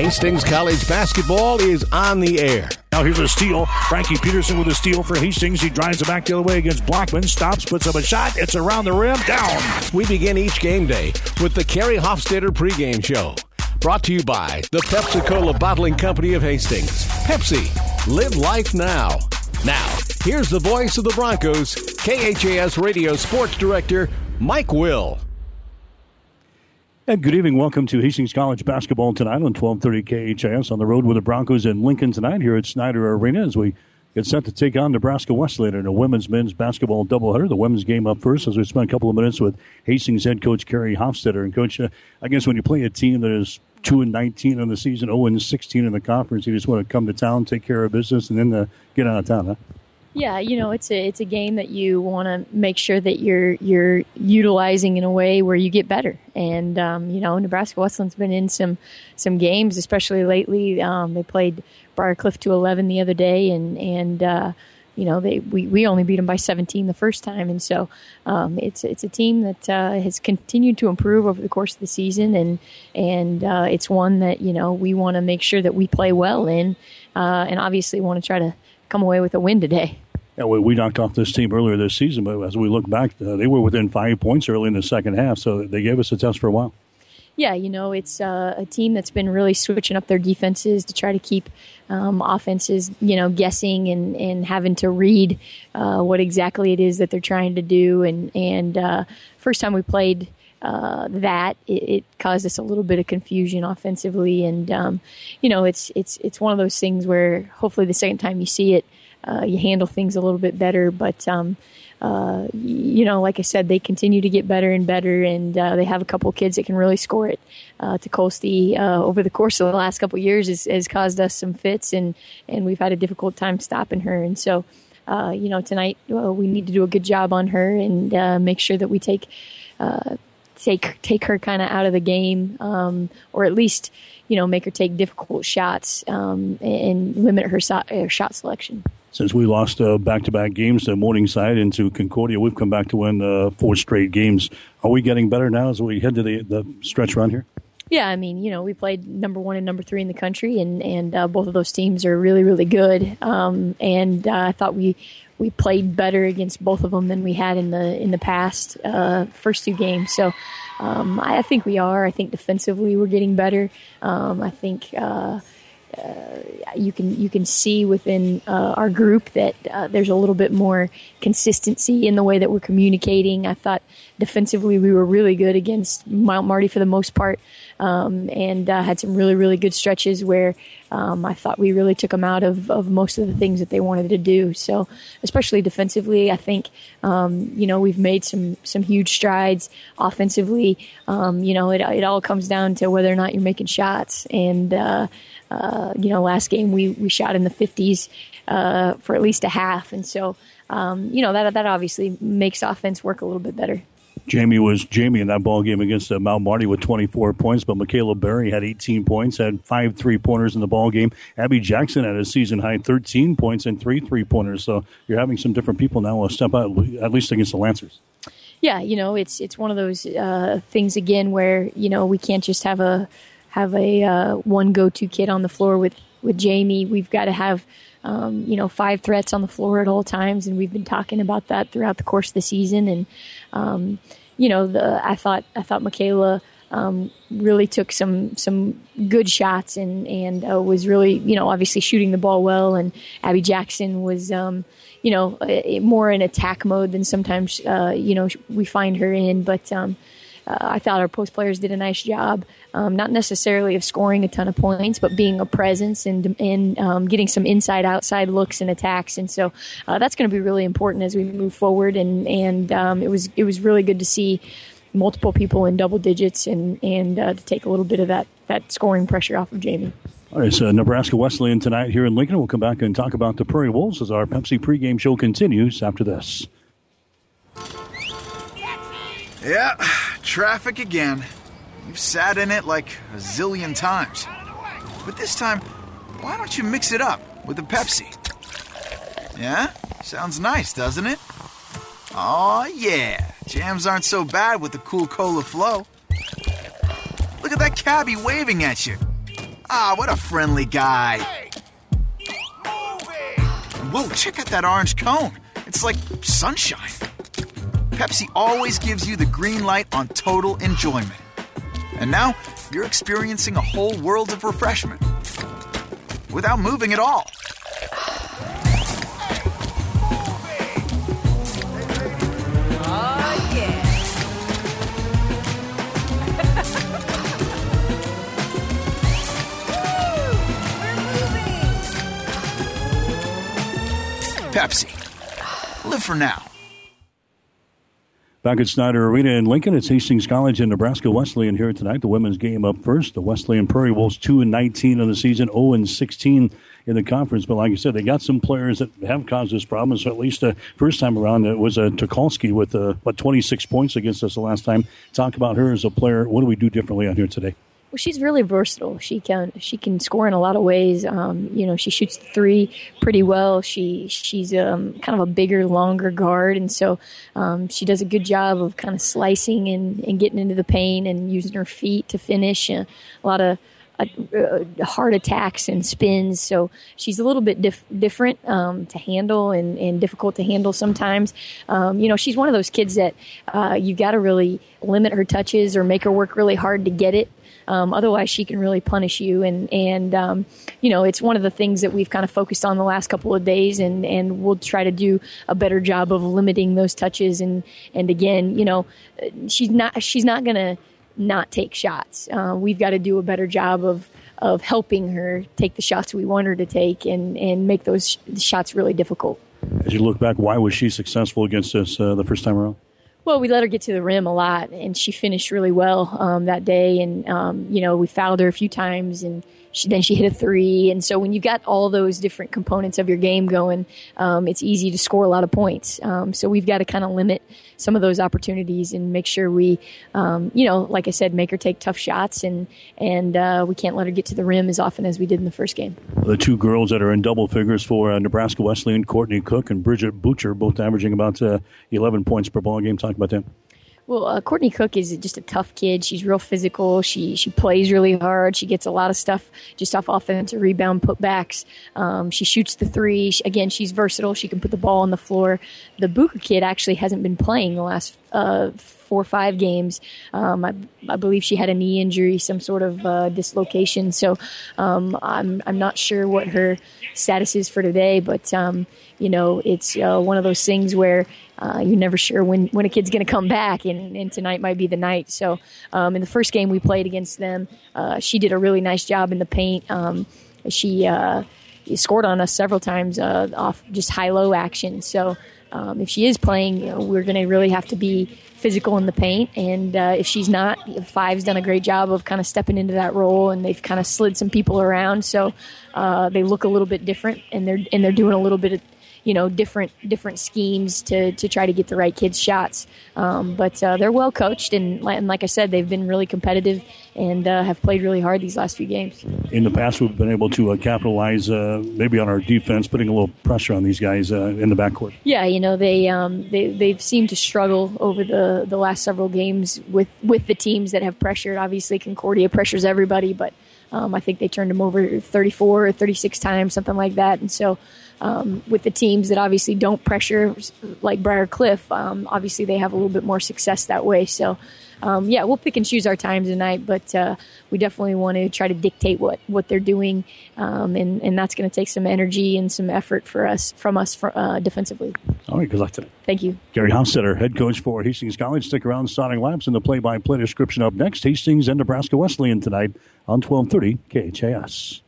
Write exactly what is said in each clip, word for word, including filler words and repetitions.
Hastings College basketball is on the air. Now here's a steal. Frankie Peterson with a steal for Hastings. He drives it back the other way against Blackman. Stops, puts up a shot. It's around the rim. Down. We begin each game day with the Kerry Hofstadter pregame show. Brought to you by the Pepsi-Cola Bottling Company of Hastings. Pepsi. Live life now. Now, here's the voice of the Broncos, K H A S Radio Sports Director, Mike Will. And good evening. Welcome to Hastings College basketball tonight on twelve thirty K H A S on the road with the Broncos in Lincoln tonight here at Snyder Arena as we get set to take on Nebraska Wesleyan in a women's men's basketball doubleheader. The women's game up first as we spend a couple of minutes with Hastings head coach Kerry Hofstadter. And coach, uh, I guess when you play a team that is two and nineteen in the season, zero and sixteen in the conference, you just want to come to town, take care of business, and then uh, get out of town, huh? Yeah, you know, it's a it's a game that you want to make sure that you're you're utilizing in a way where you get better. And um, you know, Nebraska Wesleyan's been in some some games, especially lately. Um, they played Briarcliff to eleven the other day, and and uh, you know they we, we only beat them by seventeen the first time. And so um, it's it's a team that uh, has continued to improve over the course of the season, and and uh, it's one that you know we want to make sure that we play well in, uh, and obviously want to try to come away with a win today. Yeah, we, we knocked off this team earlier this season, but as we look back, uh, they were within five points early in the second half, so they gave us a test for a while. Yeah, you know, it's uh, a team that's been really switching up their defenses to try to keep um, offenses, you know, guessing and, and having to read uh, what exactly it is that they're trying to do. And, and uh, first time we played uh, that, it, it caused us a little bit of confusion offensively. And, um, you know, it's it's it's one of those things where hopefully the second time you see it, uh, you handle things a little bit better. But, um, uh, you know, like I said, they continue to get better and better, and uh, they have a couple of kids that can really score it. Uh, Tukolsky, uh, over the course of the last couple of years, has, has caused us some fits, and, and we've had a difficult time stopping her. And so, uh, you know, tonight uh, we need to do a good job on her and uh, make sure that we take uh, take take her kind of out of the game, um, or at least, you know, make her take difficult shots um, and limit her, so- her shot selection. Since we lost uh, back-to-back games to Morningside and to Concordia, we've come back to win uh, four straight games. Are we getting better now as we head to the, the stretch run here? Yeah, I mean, you know, we played number one and number three in the country, and, and uh, both of those teams are really, really good. Um, and uh, I thought we we played better against both of them than we had in the in the past uh, first two games. So um, I, I think we are. I think defensively we're getting better. Um, I think uh, uh, you can you can see within uh, our group that uh, there's a little bit more consistency in the way that we're communicating. I thought defensively we were really good against Mount Marty for the most part. Um, and uh, had some really, really good stretches where um, I thought we really took them out of, of most of the things that they wanted to do. So, especially defensively, I think, um, you know, we've made some, some huge strides. Offensively, um, you know, it, it all comes down to whether or not you're making shots. And, uh, uh, you know, last game we, we shot in the fifties uh, for at least a half. And so, um, you know, that that obviously makes offense work a little bit better. Jamie was Jamie in that ball game against uh, Mount Marty with twenty-four points, but Michaela Berry had eighteen points, had five three-pointers in the ball game. Abby Jackson had a season-high thirteen points and three three-pointers. So you're having some different people now step out, at least against the Lancers. Yeah, you know, it's it's one of those uh, things again where, you know, we can't just have a have a uh, one go-to kid on the floor with, with Jamie. We've got to have Um, you know, five threats on the floor at all times, and we've been talking about that throughout the course of the season. And um, you know, the I thought I thought Michaela um, really took some some good shots and and uh, was really, you know, obviously shooting the ball well. And Abby Jackson was, um, you know, more in attack mode than sometimes uh, you know we find her in, but. Um, Uh, I thought our post players did a nice job, um, not necessarily of scoring a ton of points, but being a presence and, and um, getting some inside-outside looks and attacks. And so uh, that's going to be really important as we move forward. And and um, it was it was really good to see multiple people in double digits and and uh, to take a little bit of that that scoring pressure off of Jamie. All right, so Nebraska Wesleyan tonight here in Lincoln. We'll come back and talk about the Prairie Wolves as our Pepsi pregame show continues after this. Yeah, traffic again. You've sat in it like a zillion times. But this time, why don't you mix it up with a Pepsi? Yeah? Sounds nice, doesn't it? Aw, yeah. Jams aren't so bad with the cool cola flow. Look at that cabbie waving at you. Ah, what a friendly guy. Whoa, check out that orange cone. It's like sunshine. Pepsi always gives you the green light on total enjoyment. And now, you're experiencing a whole world of refreshment without moving at all. Oh, yeah. Woo! We're moving! Pepsi. Live for now. Back at Snyder Arena in Lincoln, it's Hastings College and Nebraska Wesleyan here tonight. The women's game up first. The Wesleyan Prairie Wolves two and nineteen in the season, zero and sixteen in the conference. But like I said, they got some players that have caused us problems. So at least the uh, first time around, it was uh, Tukolsky with uh, what twenty-six points against us the last time. Talk about her as a player. What do we do differently on here today? Well, she's really versatile. She can she can score in a lot of ways. Um, you know, she shoots the three pretty well. She she's um, kind of a bigger, longer guard, and so um, she does a good job of kind of slicing and, and getting into the paint and using her feet to finish. Uh, a lot of uh, uh, hard attacks and spins. So she's a little bit dif- different um, to handle and, and difficult to handle sometimes. Um, you know, she's one of those kids that uh, you got to really limit her touches or make her work really hard to get it. Um, otherwise, she can really punish you. And, and um, you know, it's one of the things that we've kind of focused on the last couple of days, and, and we'll try to do a better job of limiting those touches. And, and again, you know, she's not she's not going to not take shots. Uh, we've got to do a better job of of helping her take the shots we want her to take and, and make those sh- shots really difficult. As you look back, why was she successful against us uh, the first time around? Well, we let her get to the rim a lot, and she finished really well um, that day. And, um, you know, we fouled her a few times, and she, then she hit a three. And so when you've got all those different components of your game going, um, it's easy to score a lot of points. Um, so we've got to kind of limit some of those opportunities and make sure we, um, you know, like I said, make her take tough shots, and, and uh, we can't let her get to the rim as often as we did in the first game. The two girls that are in double figures for uh, Nebraska Wesleyan, Courtney Cook and Bridget Butcher, both averaging about uh, eleven points per ball game. Talk about that. Well, uh, Courtney Cook is just a tough kid. She's real physical. She she plays really hard. She gets a lot of stuff just off offensive rebound putbacks. Um, she shoots the three. She, again, she's versatile. She can put the ball on the floor. The Booker kid actually hasn't been playing the last uh, four or five games. Um, I, I believe she had a knee injury, some sort of uh, dislocation. So um, I'm I'm not sure what her status is for today, but um, you know, it's uh, one of those things where Uh, you're never sure when, when a kid's going to come back, and, and tonight might be the night. So um, in the first game we played against them, uh, she did a really nice job in the paint. Um, she uh, scored on us several times uh, off just high-low action. So um, if she is playing, you know, we're going to really have to be physical in the paint. And uh, if she's not, Five's done a great job of kind of stepping into that role, and they've kind of slid some people around. So uh, they look a little bit different, and they're and they're doing a little bit of, you know, different different schemes to, to try to get the right kids' shots. Um, but uh, they're well coached, and, and like I said, they've been really competitive and uh, have played really hard these last few games. In the past, we've been able to uh, capitalize uh, maybe on our defense, putting a little pressure on these guys uh, in the backcourt. Yeah, you know, they um, they they've seemed to struggle over the, the last several games with, with the teams that have pressured. Obviously, Concordia pressures everybody, but um, I think they turned them over thirty-four or thirty-six times, something like that. And so Um, with the teams that obviously don't pressure, like Briar Cliff, um, obviously they have a little bit more success that way. So, um, yeah, we'll pick and choose our times tonight, but uh, we definitely want to try to dictate what, what they're doing, um, and, and that's going to take some energy and some effort for us from us for, uh, defensively. All right, good luck today. Thank you. Gary Hofstetter, head coach for Hastings College. Stick around, starting laps and the play-by-play description up next. Hastings and Nebraska Wesleyan tonight on twelve thirty K H A S.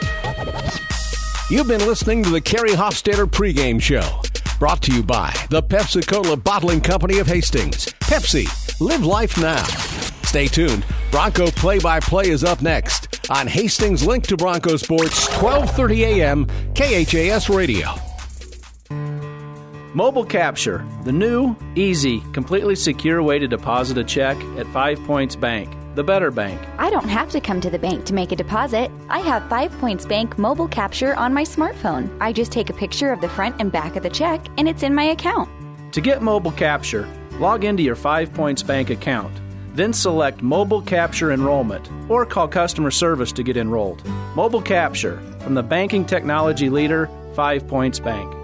You've been listening to the Kerry Hofstetter pregame show, brought to you by the Pepsi-Cola Bottling Company of Hastings. Pepsi, live life now. Stay tuned. Bronco play-by-play is up next on Hastings Link to Bronco Sports, twelve thirty a.m. K H A S Radio. Mobile Capture, the new, easy, completely secure way to deposit a check at Five Points Bank, the better bank. I don't have to come to the bank to make a deposit. I have Five Points Bank Mobile Capture on my smartphone. I just take a picture of the front and back of the check, and it's in my account. To get Mobile Capture, log into your Five Points Bank account. Then select Mobile Capture Enrollment or call customer service to get enrolled. Mobile Capture, from the banking technology leader, Five Points Bank.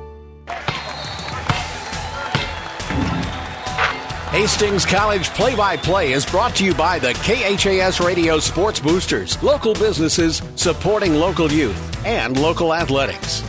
Hastings College Play-by-Play is brought to you by the K H A S Radio Sports Boosters, local businesses supporting local youth and local athletics.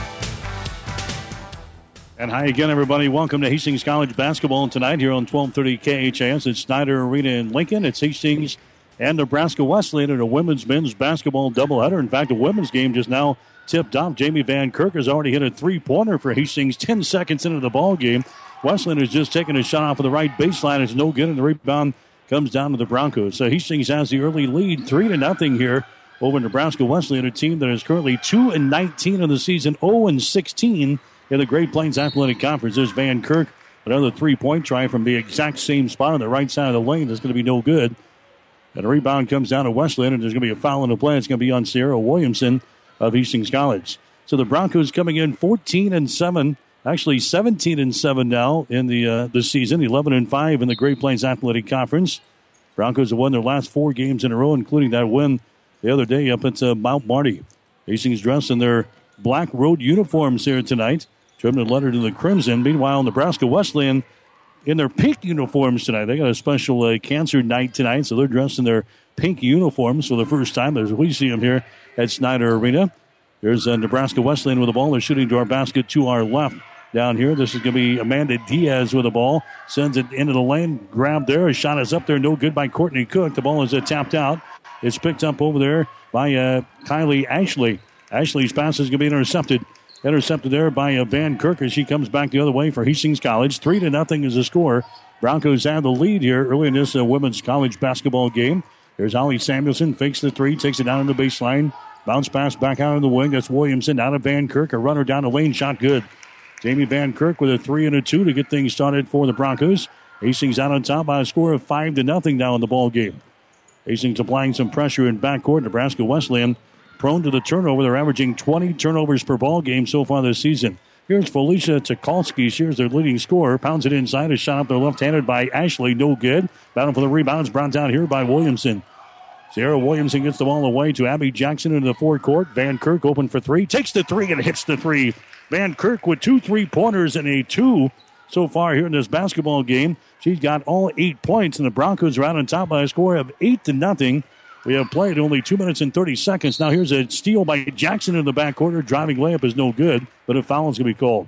And hi again, everybody. Welcome to Hastings College basketball tonight here on twelve thirty K H A S. It's Snyder Arena in Lincoln. It's Hastings and Nebraska Wesleyan in a women's men's basketball doubleheader. In fact, the women's game just now tipped off. Jamie Van Kirk has already hit a three-pointer for Hastings ten seconds into the ball game. Wesleyan has just taken a shot off of the right baseline. It's no good, and the rebound comes down to the Broncos. So Hastings has the early lead, three to nothing here over Nebraska Wesleyan, a team that is currently two and nineteen of the season, zero and sixteen in the Great Plains Athletic Conference. There's Van Kirk, another three-point try from the exact same spot on the right side of the lane. That's going to be no good. And a rebound comes down to Wesleyan, and there's going to be a foul in the play. It's going to be on Sierra Williamson of Hastings College. So the Broncos coming in fourteen and seven, actually seventeen and seven now in the uh, the season, eleven and five in the Great Plains Athletic Conference. Broncos have won their last four games in a row, including that win the other day up at uh, Mount Marty. Hastings dressed in their black road uniforms here tonight, trimmed and lettered in the crimson. Meanwhile, Nebraska Wesleyan in their pink uniforms tonight. They got a special uh, cancer night tonight, so they're dressed in their pink uniforms for the first time as we see them here at Snyder Arena. There's uh, Nebraska Wesleyan with the ball. They're shooting to our basket to our left down here. This is going to be Amanda Diaz with the ball. Sends it into the lane. Grab there. A shot is up there. No good by Courtney Cook. The ball is uh, tapped out. It's picked up over there by uh, Kylie Ashley. Ashley's pass is going to be intercepted. Intercepted there by uh, Van Kirk as she comes back the other way for Hastings College. Three to nothing is the score. Broncos have the lead here early in this uh, women's college basketball game. There's Holly Samuelson. Fakes the three. Takes it down on the baseline. Bounce pass back out of the wing. That's Williamson out of Van Kirk. A runner down the lane. Shot good. Jamie Van Kirk with a three and a two to get things started for the Broncos. Hastings out on top by a score of five to nothing now in the ball game. Hastings applying some pressure in backcourt. Nebraska Wesleyan prone to the turnover. They're averaging twenty turnovers per ball game so far this season. Here's Felicia Tukalski. She's their leading scorer. Pounds it inside. A shot up there left-handed by Ashley. No good. Battle for the rebounds brought down here by Williamson. Sarah Williamson gets the ball away to Abby Jackson into the forecourt. Van Kirk open for three. Takes the three and hits the three. Van Kirk with two three-pointers and a two so far here in this basketball game. She's got all eight points, and the Broncos are out on top by a score of eight to nothing. We have played only two minutes and thirty seconds. Now here's a steal by Jackson in the backcourt. Driving layup is no good, but a foul is going to be called.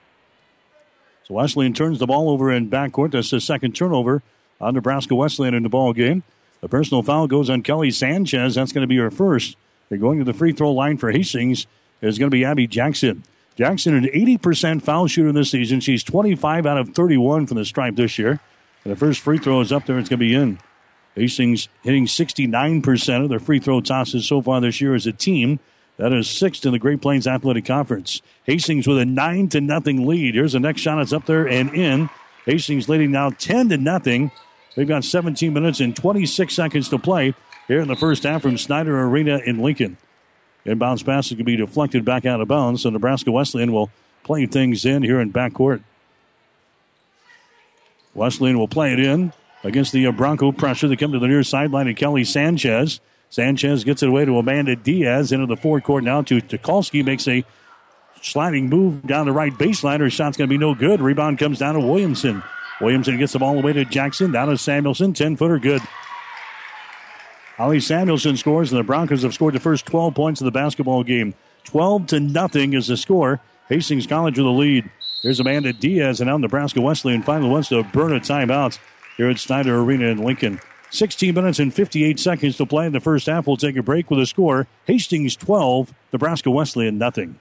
So Wesleyan turns the ball over in backcourt. That's the second turnover on Nebraska Wesleyan in the ball game. The personal foul goes on Kelly Sanchez. That's going to be her first. They're going to the free throw line for Hastings. It's going to be Abby Jackson. Jackson, an eighty percent foul shooter this season. She's twenty-five out of thirty-one from the stripe this year. And the first free throw is up there. It's going to be in. Hastings hitting sixty-nine percent of their free throw tosses so far this year as a team. That is sixth in the Great Plains Athletic Conference. Hastings with a nine to nothing lead. Here's the next shot. It's up there and in. Hastings leading now ten to nothing. They've got seventeen minutes and twenty-six seconds to play here in the first half from Snyder Arena in Lincoln. Inbounds pass is going to be deflected back out of bounds, so Nebraska Wesleyan will play things in here in backcourt. Wesleyan will play it in against the Bronco pressure. They come to the near sideline to Kelly Sanchez. Sanchez gets it away to Amanda Diaz into the forecourt now to Tukalski. Makes a sliding move down the right baseline. Her shot's going to be no good. Rebound comes down to Williamson. Williamson gets the ball away to Jackson. Down to Samuelson. ten-footer good. Holly Samuelson scores, and the Broncos have scored the first twelve points of the basketball game. twelve to nothing is the score. Hastings College with the lead. Here's Amanda Diaz, and now Nebraska Wesleyan finally wants to burn a timeout here at Snyder Arena in Lincoln. sixteen minutes and fifty-eight seconds to play in the first half. We'll take a break with a score. Hastings twelve, Nebraska Wesleyan nothing.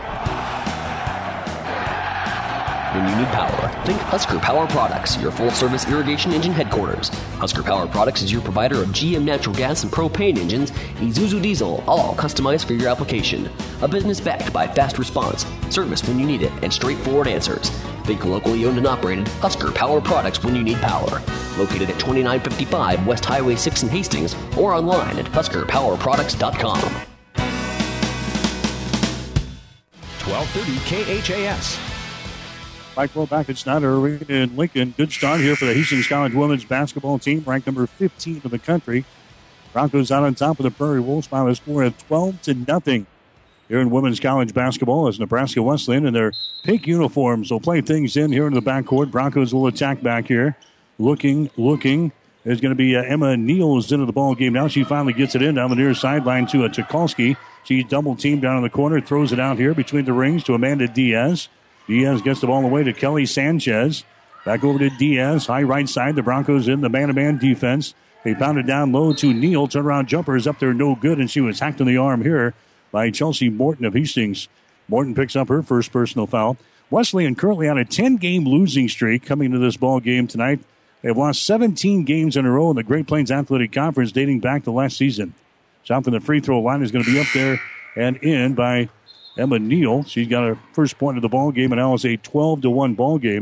When you need power, think Husker Power Products, your full-service irrigation engine headquarters. Husker Power Products is your provider of G M natural gas and propane engines, Isuzu diesel, all customized for your application. A business backed by fast response, service when you need it, and straightforward answers. Think locally owned and operated Husker Power Products when you need power. Located at twenty-nine fifty-five West Highway six in Hastings or online at husker power products dot com. twelve thirty K H A S. Mike Will back at Snyder Arena in Lincoln. Good start here for the Hastings College women's basketball team, ranked number fifteen in the country. Broncos out on top of the Prairie Wolves by a score of twelve to nothing. Here in women's college basketball as Nebraska Wesleyan in their pink uniforms will play things in here in the backcourt. Broncos will attack back here. Looking, looking. There's going to be uh, Emma Niels into the ball game now. She finally gets it in down the near sideline to a Tukalski. She's double teamed down in the corner, throws it out here between the rings to Amanda Diaz. Diaz gets the ball away to Kelly Sanchez. Back over to Diaz, high right side. The Broncos in the man-to-man defense. They pounded down low to Neal. Turnaround jumper is up there, no good, and she was hacked in the arm here by Chelsea Morton of Hastings. Morton picks up her first personal foul. Wesleyan currently on a ten-game losing streak coming into this ball game tonight. They've lost seventeen games in a row in the Great Plains Athletic Conference dating back to last season. Shot from the free throw line is going to be up there and in by Emma Neal. She's got her first point of the ball game, and now it's a twelve to one ball game.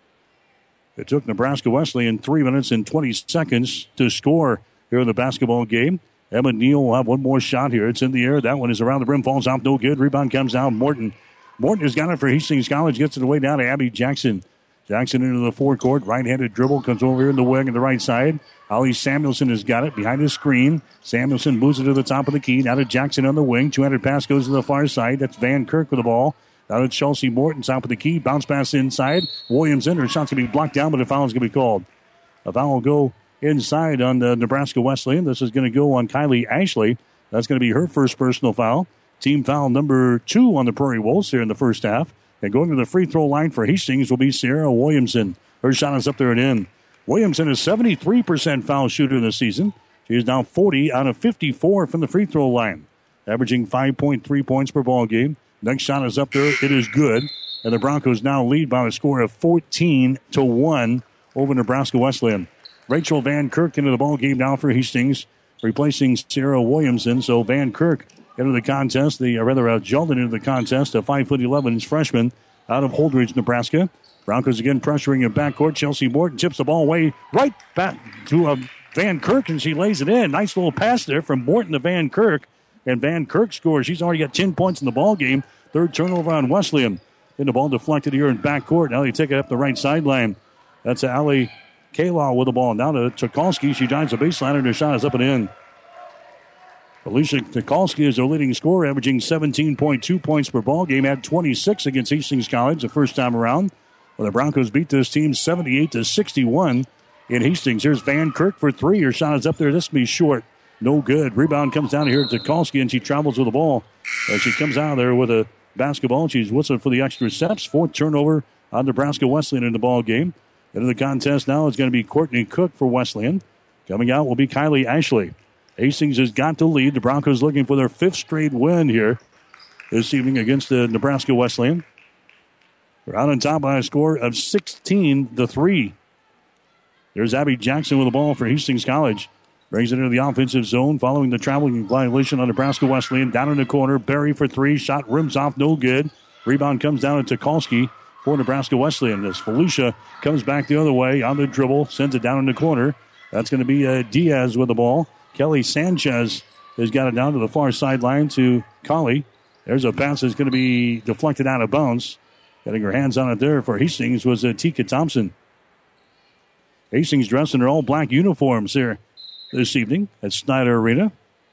It took Nebraska Wesleyan three minutes and twenty seconds to score here in the basketball game. Emma Neal will have one more shot here. It's in the air. That one is around the rim, falls off, no good. Rebound comes out. Morton. Morton has got it for Hastings College, gets it away down to Abby Jackson. Jackson into the forecourt, right-handed dribble, comes over here in the wing on the right side. Holly Samuelson has got it behind his screen. Samuelson moves it to the top of the key. Now to Jackson on the wing. two-handed pass goes to the far side. That's Van Kirk with the ball. Now to Chelsea Morton, top of the key. Bounce pass inside. Williams in. Her shot's going to be blocked down, but a foul is going to be called. A foul will go inside on the Nebraska Wesleyan. This is going to go on Kylie Ashley. That's going to be her first personal foul. Team foul number two on the Prairie Wolves here in the first half. And going to the free throw line for Hastings will be Sarah Williamson. Her shot is up there and in. Williamson is seventy-three percent foul shooter this season. She is now forty out of fifty-four from the free throw line, averaging five point three points per ball game. Next shot is up there. It is good. And the Broncos now lead by a score of fourteen to one over Nebraska Wesleyan. Rachel Van Kirk into the ball game now for Hastings, replacing Sarah Williamson. So Van Kirk into the contest, the, or rather, uh, Jeldon into the contest, a five foot eleven inch freshman out of Holdridge, Nebraska. Broncos again pressuring in backcourt. Chelsea Morton chips the ball away right back to uh, Van Kirk, and she lays it in. Nice little pass there from Morton to Van Kirk, and Van Kirk scores. She's already got ten points in the ball game. Third turnover on Wesleyan. Then the ball deflected here in backcourt. Now they take it up the right sideline. That's Ali Kalaw with the ball. Now to Tukalski. She drives the baseline, and her shot is up and in. Alicia Tukalski is their leading scorer, averaging seventeen point two points per ball game. Had twenty-six against Hastings College the first time around. Well, the Broncos beat this team seventy-eight to sixty-one in Hastings. Here's Van Kirk for three. Her shot is up there. This will be short. No good. Rebound comes down here to Tukalski, and she travels with the ball. As she comes out of there with a basketball, she's whistling for the extra steps. Fourth turnover on Nebraska Wesleyan in the ball game. Into the contest now is going to be Courtney Cook for Wesleyan. Coming out will be Kylie Ashley. Hastings has got the lead. The Broncos looking for their fifth straight win here this evening against the Nebraska Wesleyan. They're out on top by a score of sixteen to three. There's Abby Jackson with the ball for Hastings College. Brings it into the offensive zone following the traveling violation on Nebraska Wesleyan. Down in the corner, Berry for three. Shot rims off, no good. Rebound comes down to Tukalski for Nebraska Wesleyan. As Felicia comes back the other way on the dribble, sends it down in the corner. That's going to be uh, Diaz with the ball. Kelly Sanchez has got it down to the far sideline to Colley. There's a pass that's going to be deflected out of bounds. Getting her hands on it there for Hastings was uh, Tika Thompson. Hastings dressed in their all-black uniforms here this evening at Snyder Arena.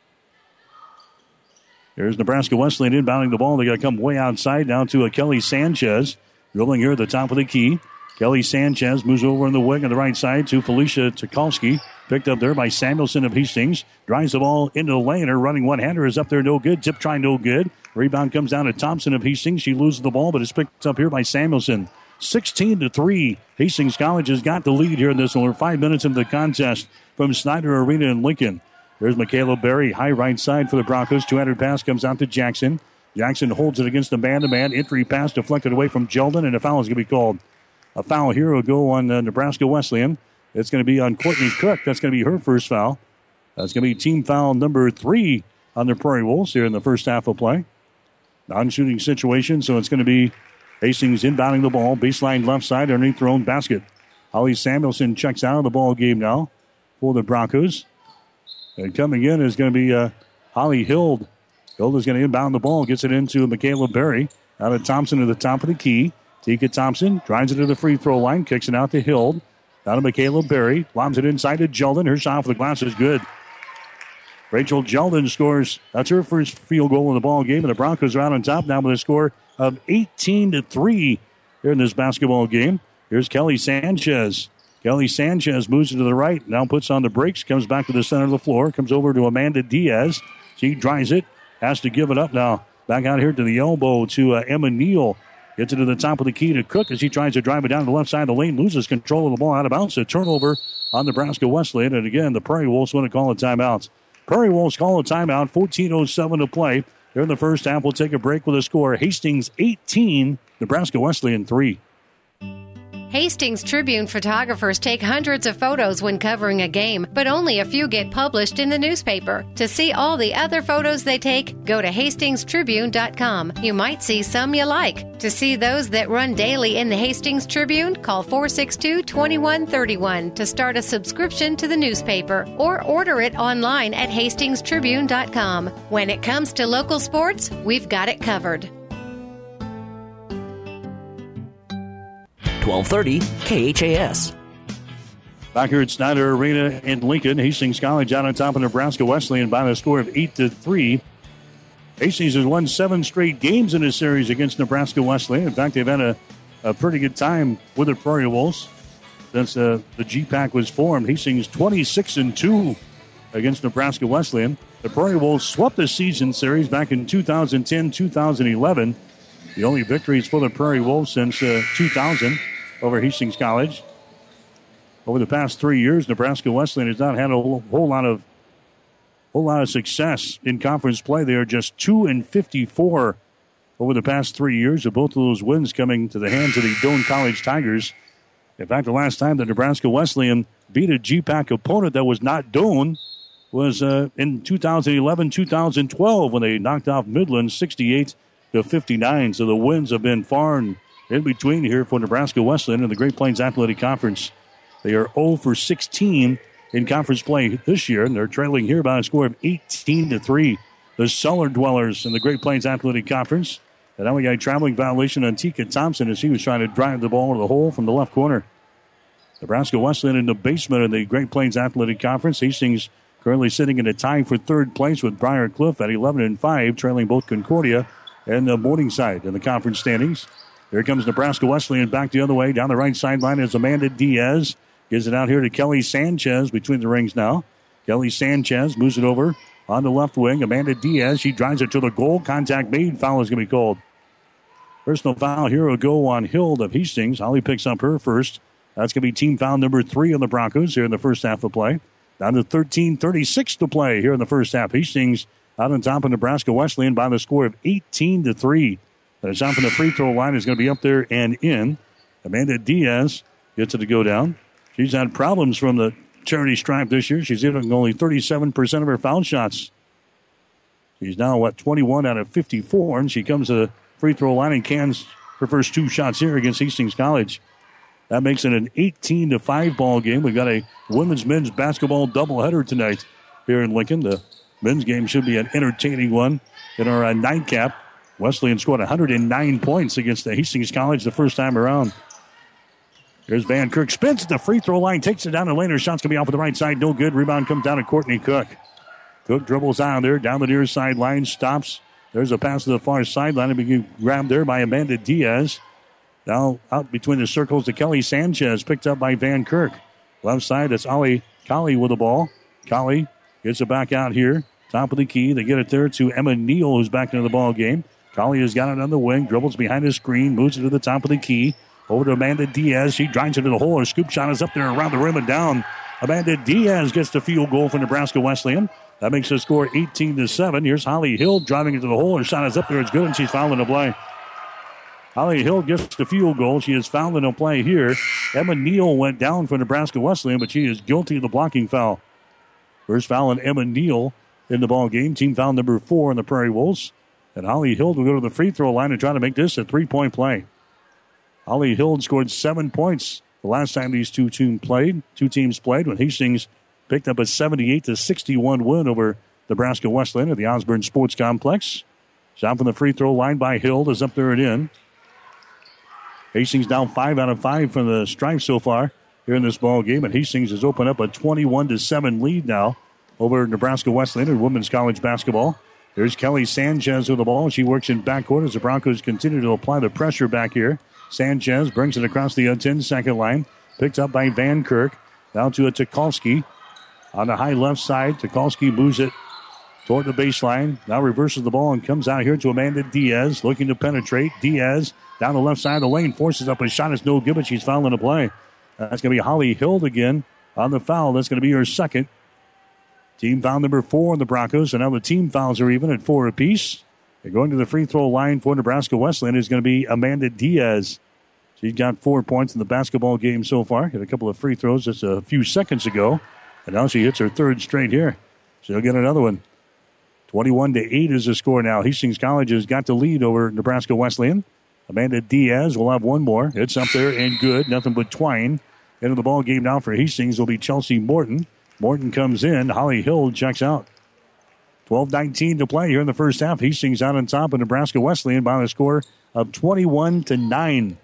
There's Nebraska Wesleyan inbounding the ball. They got to come way outside down to uh, Kelly Sanchez. Dribbling here at the top of the key. Kelly Sanchez moves over in the wing on the right side to Felicia Tukalski. Picked up there by Samuelson of Hastings. Drives the ball into the lane. Her running one-hander is up there, no good. Tip try, no good. Rebound comes down to Thompson of Hastings. She loses the ball, but it's picked up here by Samuelson. sixteen to three. Hastings College has got the lead here in this one. We're five minutes into the contest from Snyder Arena in Lincoln. There's Michaela Berry, high right side for the Broncos. two-handed pass comes out to Jackson. Jackson holds it against the man-to-man. Entry pass deflected away from Jeldon, and a foul is going to be called. A foul here will go on uh, Nebraska Wesleyan. It's going to be on Courtney Cook. That's going to be her first foul. That's going to be team foul number three on the Prairie Wolves here in the first half of play. Non-shooting situation, so it's going to be Hastings inbounding the ball. Baseline left side underneath their own basket. Holly Samuelson checks out of the ball game now for the Broncos. And coming in is going to be uh, Holly Hild. Hild is going to inbound the ball. Gets it into Michaela Berry. Out of Thompson to the top of the key. Tika Thompson drives it to the free throw line, kicks it out to Hild. Down to Michaela Berry. Lobs it inside to Jeldon. Her shot for the glass is good. Rachel Jeldon scores. That's her first field goal in the ball game, and the Broncos are out on top now with a score of eighteen to three here in this basketball game. Here's Kelly Sanchez. Kelly Sanchez moves it to the right, now puts on the brakes, comes back to the center of the floor, comes over to Amanda Diaz. She drives it, has to give it up now. Back out here to the elbow to uh, Emma Neal. Gets it to the top of the key to Cook as he tries to drive it down the left side of the lane. Loses control of the ball out of bounds. A turnover on Nebraska Wesleyan. And again, the Prairie Wolves want to call a timeout. Prairie Wolves call a timeout. fourteen oh seven to play. Here in the first half, we'll take a break with a score. Hastings eighteen, Nebraska Wesleyan three. Hastings Tribune photographers take hundreds of photos when covering a game, but only a few get published in the newspaper. To see all the other photos they take, go to hastings tribune dot com. You might see some you like. To see those that run daily in the Hastings Tribune, call four six two, two one three one to start a subscription to the newspaper or order it online at hastings tribune dot com. When it comes to local sports, we've got it covered. twelve thirty K H A S. Back here at Snyder Arena in Lincoln, Hastings College out on top of Nebraska Wesleyan by the score of eight to three. Hastings has won seven straight games in this series against Nebraska Wesleyan. In fact, they've had a, a pretty good time with the Prairie Wolves since uh, the G PAC was formed. Hastings twenty-six and two against Nebraska Wesleyan. The Prairie Wolves swept the season series back in two thousand ten two thousand eleven. The only victories for the Prairie Wolves since uh, two thousand. Over Hastings College. Over the past three years, Nebraska Wesleyan has not had a whole, whole lot of whole lot of success in conference play. They are just two and fifty-four over the past three years, with both of those wins coming to the hands of the Doane College Tigers. In fact, the last time that Nebraska Wesleyan beat a G PAC opponent that was not Doane was uh, in two thousand eleven two thousand twelve when they knocked off Midland sixty-eight to fifty-nine. So the wins have been far and in between here for Nebraska Wesleyan in the Great Plains Athletic Conference. They are zero for sixteen in conference play this year, and they're trailing here by a score of eighteen to three. The Cellar Dwellers in the Great Plains Athletic Conference. And now we got a traveling violation on Tika Thompson as he was trying to drive the ball to the hole from the left corner. Nebraska Wesleyan in the basement of the Great Plains Athletic Conference. Hastings currently sitting in a tie for third place with Briar Cliff at eleven and five, trailing both Concordia and uh, Morningside in the conference standings. Here comes Nebraska Wesleyan back the other way. Down the right sideline is Amanda Diaz. Gives it out here to Kelly Sanchez between the rings now. Kelly Sanchez moves it over on the left wing. Amanda Diaz, she drives it to the goal. Contact made. Foul is going to be called. Personal foul here will go on Hild of Hastings. Holly picks up her first. That's going to be team foul number three on the Broncos here in the first half of play. Down to thirteen thirty-six to play here in the first half. Hastings out on top of Nebraska Wesleyan by the score of eighteen to three. And a shot from the free throw line is going to be up there and in. Amanda Diaz gets it to go down. She's had problems from the charity stripe this year. She's hitting only thirty-seven percent of her foul shots. She's now, what, twenty-one out of fifty-four, and she comes to the free throw line and cans her first two shots here against Hastings College. That makes it an eighteen to five ball game. We've got a women's men's basketball doubleheader tonight here in Lincoln. The men's game should be an entertaining one in our uh, nightcap. Wesleyan scored one hundred nine points against the Hastings College the first time around. Here's Van Kirk. Spins at the free throw line. Takes it down the lane. Her shot's going to be off to the right side. No good. Rebound comes down to Courtney Cook. Cook dribbles out there. Down the near sideline. Stops. There's a pass to the far sideline. And being grabbed there by Amanda Diaz. Now out between the circles to Kelly Sanchez. Picked up by Van Kirk. Left side, that's Ollie Colley with the ball. Colley gets it back out here. Top of the key. They get it there to Emma Neal, who's back into the ball game. Colley has got it on the wing, dribbles behind the screen, moves it to the top of the key. Over to Amanda Diaz. She drives it to the hole. Her scoop shot is up there around the rim and down. Amanda Diaz gets the field goal for Nebraska Wesleyan. That makes the score eighteen to seven. Here's Holly Hild driving into the hole. Her shot is up there. It's good, and she's fouled in the play. Holly Hild gets the field goal. She is fouled in the play here. Emma Neal went down for Nebraska Wesleyan, but she is guilty of the blocking foul. First foul on Emma Neal in the ball game. Team foul number four on the Prairie Wolves. And Holly Hild will go to the free throw line and try to make this a three-point play. Holly Hild scored seven points the last time these two teams played. Two teams played when Hastings picked up a seventy-eight to sixty-one win over Nebraska Wesleyan at the Osborne Sports Complex. Shot from the free throw line by Hild is up there and in. Hastings down five out of five from the stripe so far here in this ball game, and Hastings has opened up a twenty-one to seven lead now over Nebraska Wesleyan in women's college basketball. There's Kelly Sanchez with the ball. She works in backcourt as the Broncos continue to apply the pressure back here. Sanchez brings it across the ten-second line. Picked up by Van Kirk. Down to a Tukolsky on the high left side. Tukolsky moves it toward the baseline. Now reverses the ball and comes out here to Amanda Diaz. Looking to penetrate. Diaz down the left side of the lane. Forces up a shot. It's no good, but she's fouling the play. That's going to be Holly Hild again on the foul. That's going to be her second. Team foul number four on the Broncos. And now the team fouls are even at four apiece. They're going to the free throw line for Nebraska Wesleyan is going to be Amanda Diaz. She's got four points in the basketball game so far. Hit a couple of free throws just a few seconds ago. And now she hits her third straight here. She'll get another one. twenty-one to eight is the score now. Hastings College has got the lead over Nebraska Wesleyan. Amanda Diaz will have one more. It's up there and good. Nothing but twine. Into the ball game now for Hastings will be Chelsea Morton. Morton comes in. Holly Hild checks out. twelve nineteen to play here in the first half. Hastings out on top of Nebraska Wesleyan by a score of twenty-one to nine.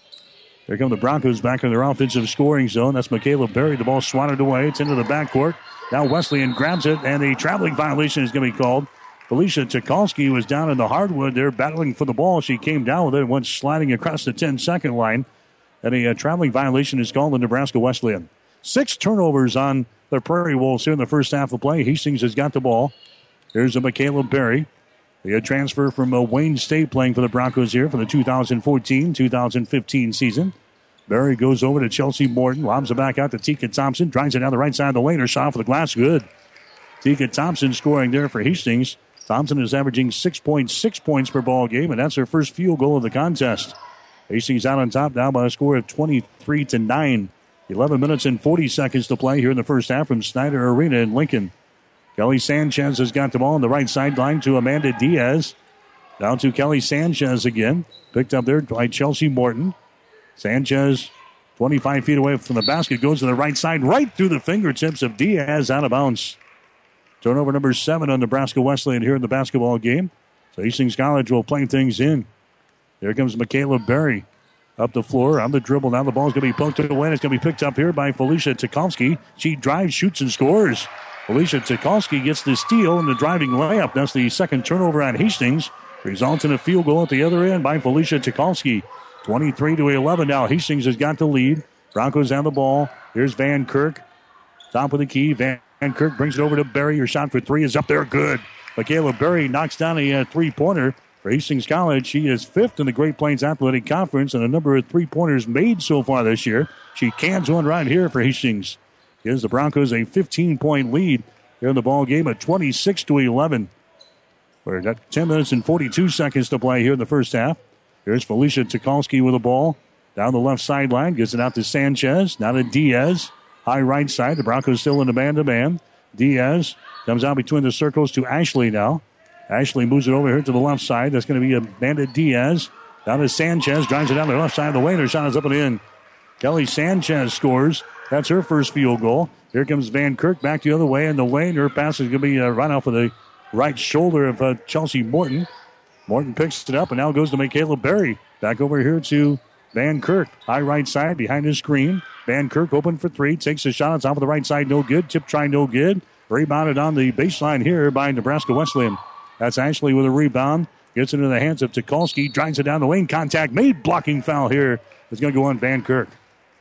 Here come the Broncos back in their offensive scoring zone. That's Michaela Berry. The ball swatted away. It's into the backcourt. Now Wesleyan grabs it, and a traveling violation is going to be called. Felicia Tukolsky was down in the hardwood there battling for the ball. She came down with it and went sliding across the ten-second line. And a uh, traveling violation is called in Nebraska Wesleyan. Six turnovers on the Prairie Wolves here in the first half of play. Hastings has got the ball. Here's a Michaela Berry. The transfer from uh, Wayne State playing for the Broncos here for the two thousand fourteen two thousand fifteen season. Berry goes over to Chelsea Morton. Lobs it back out to Tika Thompson. Drives it down the right side of the lane. Her shot for the glass. Good. Tika Thompson scoring there for Hastings. Thompson is averaging six point six points per ball game, and that's her first field goal of the contest. Hastings out on top now by a score of twenty-three to nine. eleven minutes and forty seconds to play here in the first half from Snyder Arena in Lincoln. Kelly Sanchez has got the ball on the right sideline to Amanda Diaz. Down to Kelly Sanchez again. Picked up there by Chelsea Morton. Sanchez, twenty-five feet away from the basket, goes to the right side, right through the fingertips of Diaz, out of bounds. Turnover number seven on Nebraska Wesleyan here in the basketball game. So Hastings College will play things in. There comes Michaela Berry up the floor on the dribble. Now the ball's going to be poked away. It's going to be picked up here by Felicia Tukolsky. She drives, shoots, and scores. Felicia Tukolsky gets the steal and the driving layup. That's the second turnover on Hastings. Results in a field goal at the other end by Felicia Tukolsky. twenty-three to eleven now. Hastings has got the lead. Broncos have the ball. Here's Van Kirk. Top of the key. Van Kirk brings it over to Berry. Her shot for three is up there. Good. Michaela Berry knocks down a uh, three-pointer for Hastings College. She is fifth in the Great Plains Athletic Conference and a number of three-pointers made so far this year. She cans one right here for Hastings. Gives the Broncos a fifteen-point lead here in the ball game at twenty-six to eleven. We've got ten minutes and forty-two seconds to play here in the first half. Here's Felicia Tukolsky with the ball. Down the left sideline. Gets it out to Sanchez. Now to Diaz. High right side. The Broncos still in the man-to-man. Diaz comes out between the circles to Ashley now. Ashley moves it over here to the left side. That's going to be Amanda Diaz. Down to Sanchez. Drives it down the left side of the lane. Her shot is up and in. Kelly Sanchez scores. That's her first field goal. Here comes Van Kirk back the other way in the lane. Her pass is going to be uh, right off of the right shoulder of uh, Chelsea Morton. Morton picks it up and now goes to Michaela Berry. Back over here to Van Kirk. High right side behind his screen. Van Kirk open for three. Takes a shot on top of the right side. No good. Tip try no good. Rebounded on the baseline here by Nebraska Wesleyan. That's Ashley with a rebound. Gets it into the hands of Tukolsky. Drives it down the lane. Contact made. Blocking foul here. It's going to go on Van Kirk.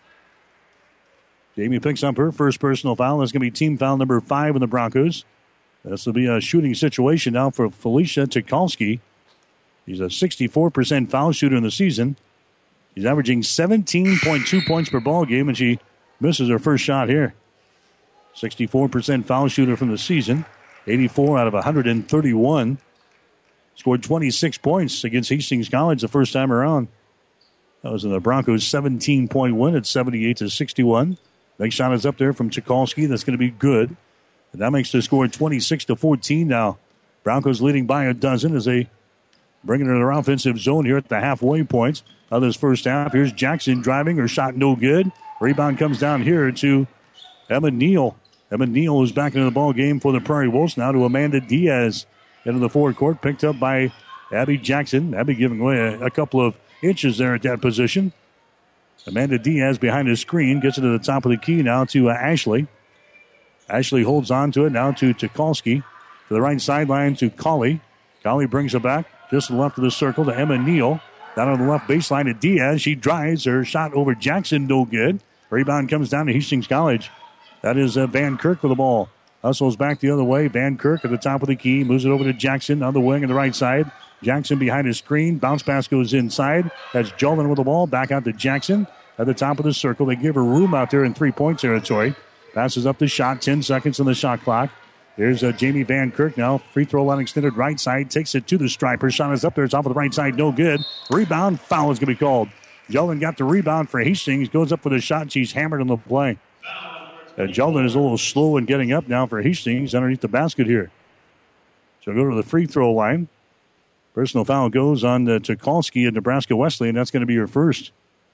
Jamie picks up her first personal foul. That's going to be team foul number five in the Broncos. This will be a shooting situation now for Felicia Tukolsky. He's a sixty-four percent foul shooter in the season. He's averaging seventeen point two points per ball game, and she misses her first shot here. sixty-four percent foul shooter from the season. eighty-four out of one hundred thirty-one. Scored twenty-six points against Hastings College the first time around. That was in the Broncos' seventeen-point win at seventy-eight to sixty-one. Next shot is up there from Tukolsky. That's going to be good. And that makes the score twenty-six to fourteen now. Broncos leading by a dozen as they bring it into their offensive zone here at the halfway point of this first half. Here's Jackson driving. Her shot no good. Rebound comes down here to Emma Neal. Emma Neal is back into the ball game for the Prairie Wolves. Now to Amanda Diaz into the forward court. Picked up by Abby Jackson. Abby giving away a, a couple of inches there at that position. Amanda Diaz behind the screen gets it to the top of the key now to uh, Ashley. Ashley holds on to it now to Tukolsky. To the right sideline to Colley. Colley brings it back just to the left of the circle to Emma Neal. Down on the left baseline to Diaz. She drives her shot over Jackson. No good. Rebound comes down to Hastings College. That is uh, Van Kirk with the ball. Hustles back the other way. Van Kirk at the top of the key. Moves it over to Jackson on the wing on the right side. Jackson behind his screen. Bounce pass goes inside. That's Jolin with the ball. Back out to Jackson at the top of the circle. They give her room out there in three-point territory. Passes up the shot. Ten seconds on the shot clock. Here's uh, Jamie Van Kirk now. Free throw line extended right side. Takes it to the striper. Shot is up there. It's off of the right side. No good. Rebound. Foul is going to be called. Jolin got the rebound for Hastings. Goes up for the shot. She's hammered on the play. And Jolin is a little slow in getting up now for Hastings underneath the basket here. She'll go to the free throw line. Personal foul goes on uh, Tukolsky at Nebraska Wesleyan. That's going to be her first.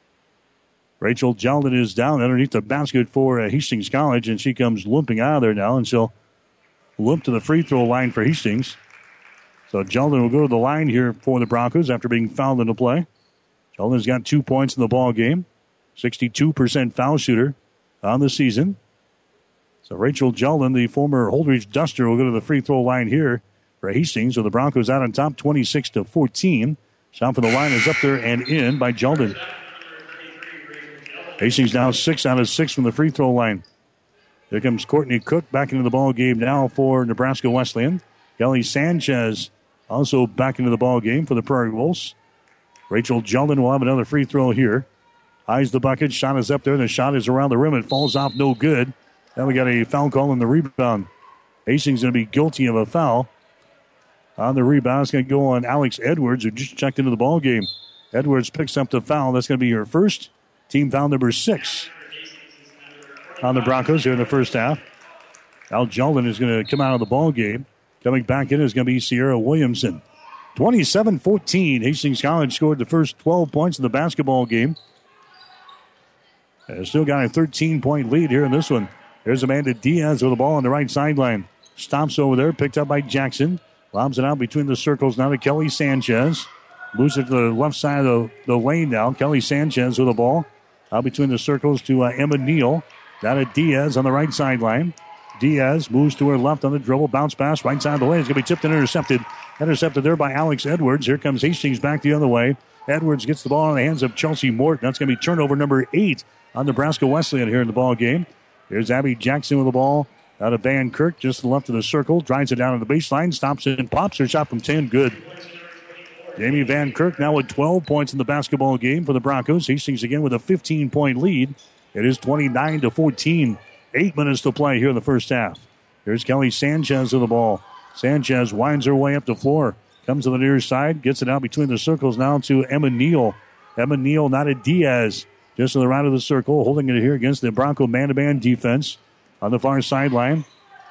Rachel Jolin is down underneath the basket for uh, Hastings College, and she comes limping out of there now, and she'll limp to the free throw line for Hastings. So Jolin will go to the line here for the Broncos after being fouled in the play. Jolin's got two points in the ball game. sixty-two percent foul shooter on the season. So Rachel Jolin, the former Holdridge Duster, will go to the free throw line here for Hastings. So the Broncos out on top twenty-six to fourteen. Shot for the line is up there and in by Jolin. Hastings now six out of six from the free throw line. Here comes Courtney Cook back into the ball game now for Nebraska Wesleyan. Kelly Sanchez also back into the ball game for the Prairie Wolves. Rachel Jolin will have another free throw here. Eyes the bucket. Shot is up there. The shot is around the rim. It falls off. No good. Now we got a foul call on the rebound. Hastings going to be guilty of a foul. On the rebound, it's going to go on Alex Edwards, who just checked into the ball game. Edwards picks up the foul. That's going to be her first. Team foul number six on the Broncos here in the first half. Al Jolin is going to come out of the ball game. Coming back in is going to be Sierra Williamson. twenty-seven fourteen. Hastings College scored the first twelve points of the basketball game. And still got a thirteen-point lead here in this one. There's Amanda Diaz with the ball on the right sideline. Stops over there, picked up by Jackson. Lobs it out between the circles now to Kelly Sanchez. Moves it to the left side of the, the lane now. Kelly Sanchez with the ball. Out between the circles to uh, Emma Neal. Down to Diaz on the right sideline. Diaz moves to her left on the dribble. Bounce pass right side of the lane. It's going to be tipped and intercepted. Intercepted there by Alex Edwards. Here comes Hastings back the other way. Edwards gets the ball in the hands of Chelsea Morton. That's going to be turnover number eight on Nebraska Wesleyan here in the ball game. Here's Abby Jackson with the ball. Out of Van Kirk, just to the left of the circle. Drives it down to the baseline. Stops it and pops her shot from ten. Good. Jamie Van Kirk now with twelve points in the basketball game for the Broncos. Hastings again with a fifteen-point lead. It is twenty-nine to fourteen. Eight minutes to play here in the first half. Here's Kelly Sanchez with the ball. Sanchez winds her way up the floor. Comes to the near side. Gets it out between the circles now to Emma Neal. Emma Neal, not a Diaz. Just to the right of the circle. Holding it here against the Bronco man-to-man defense on the far sideline.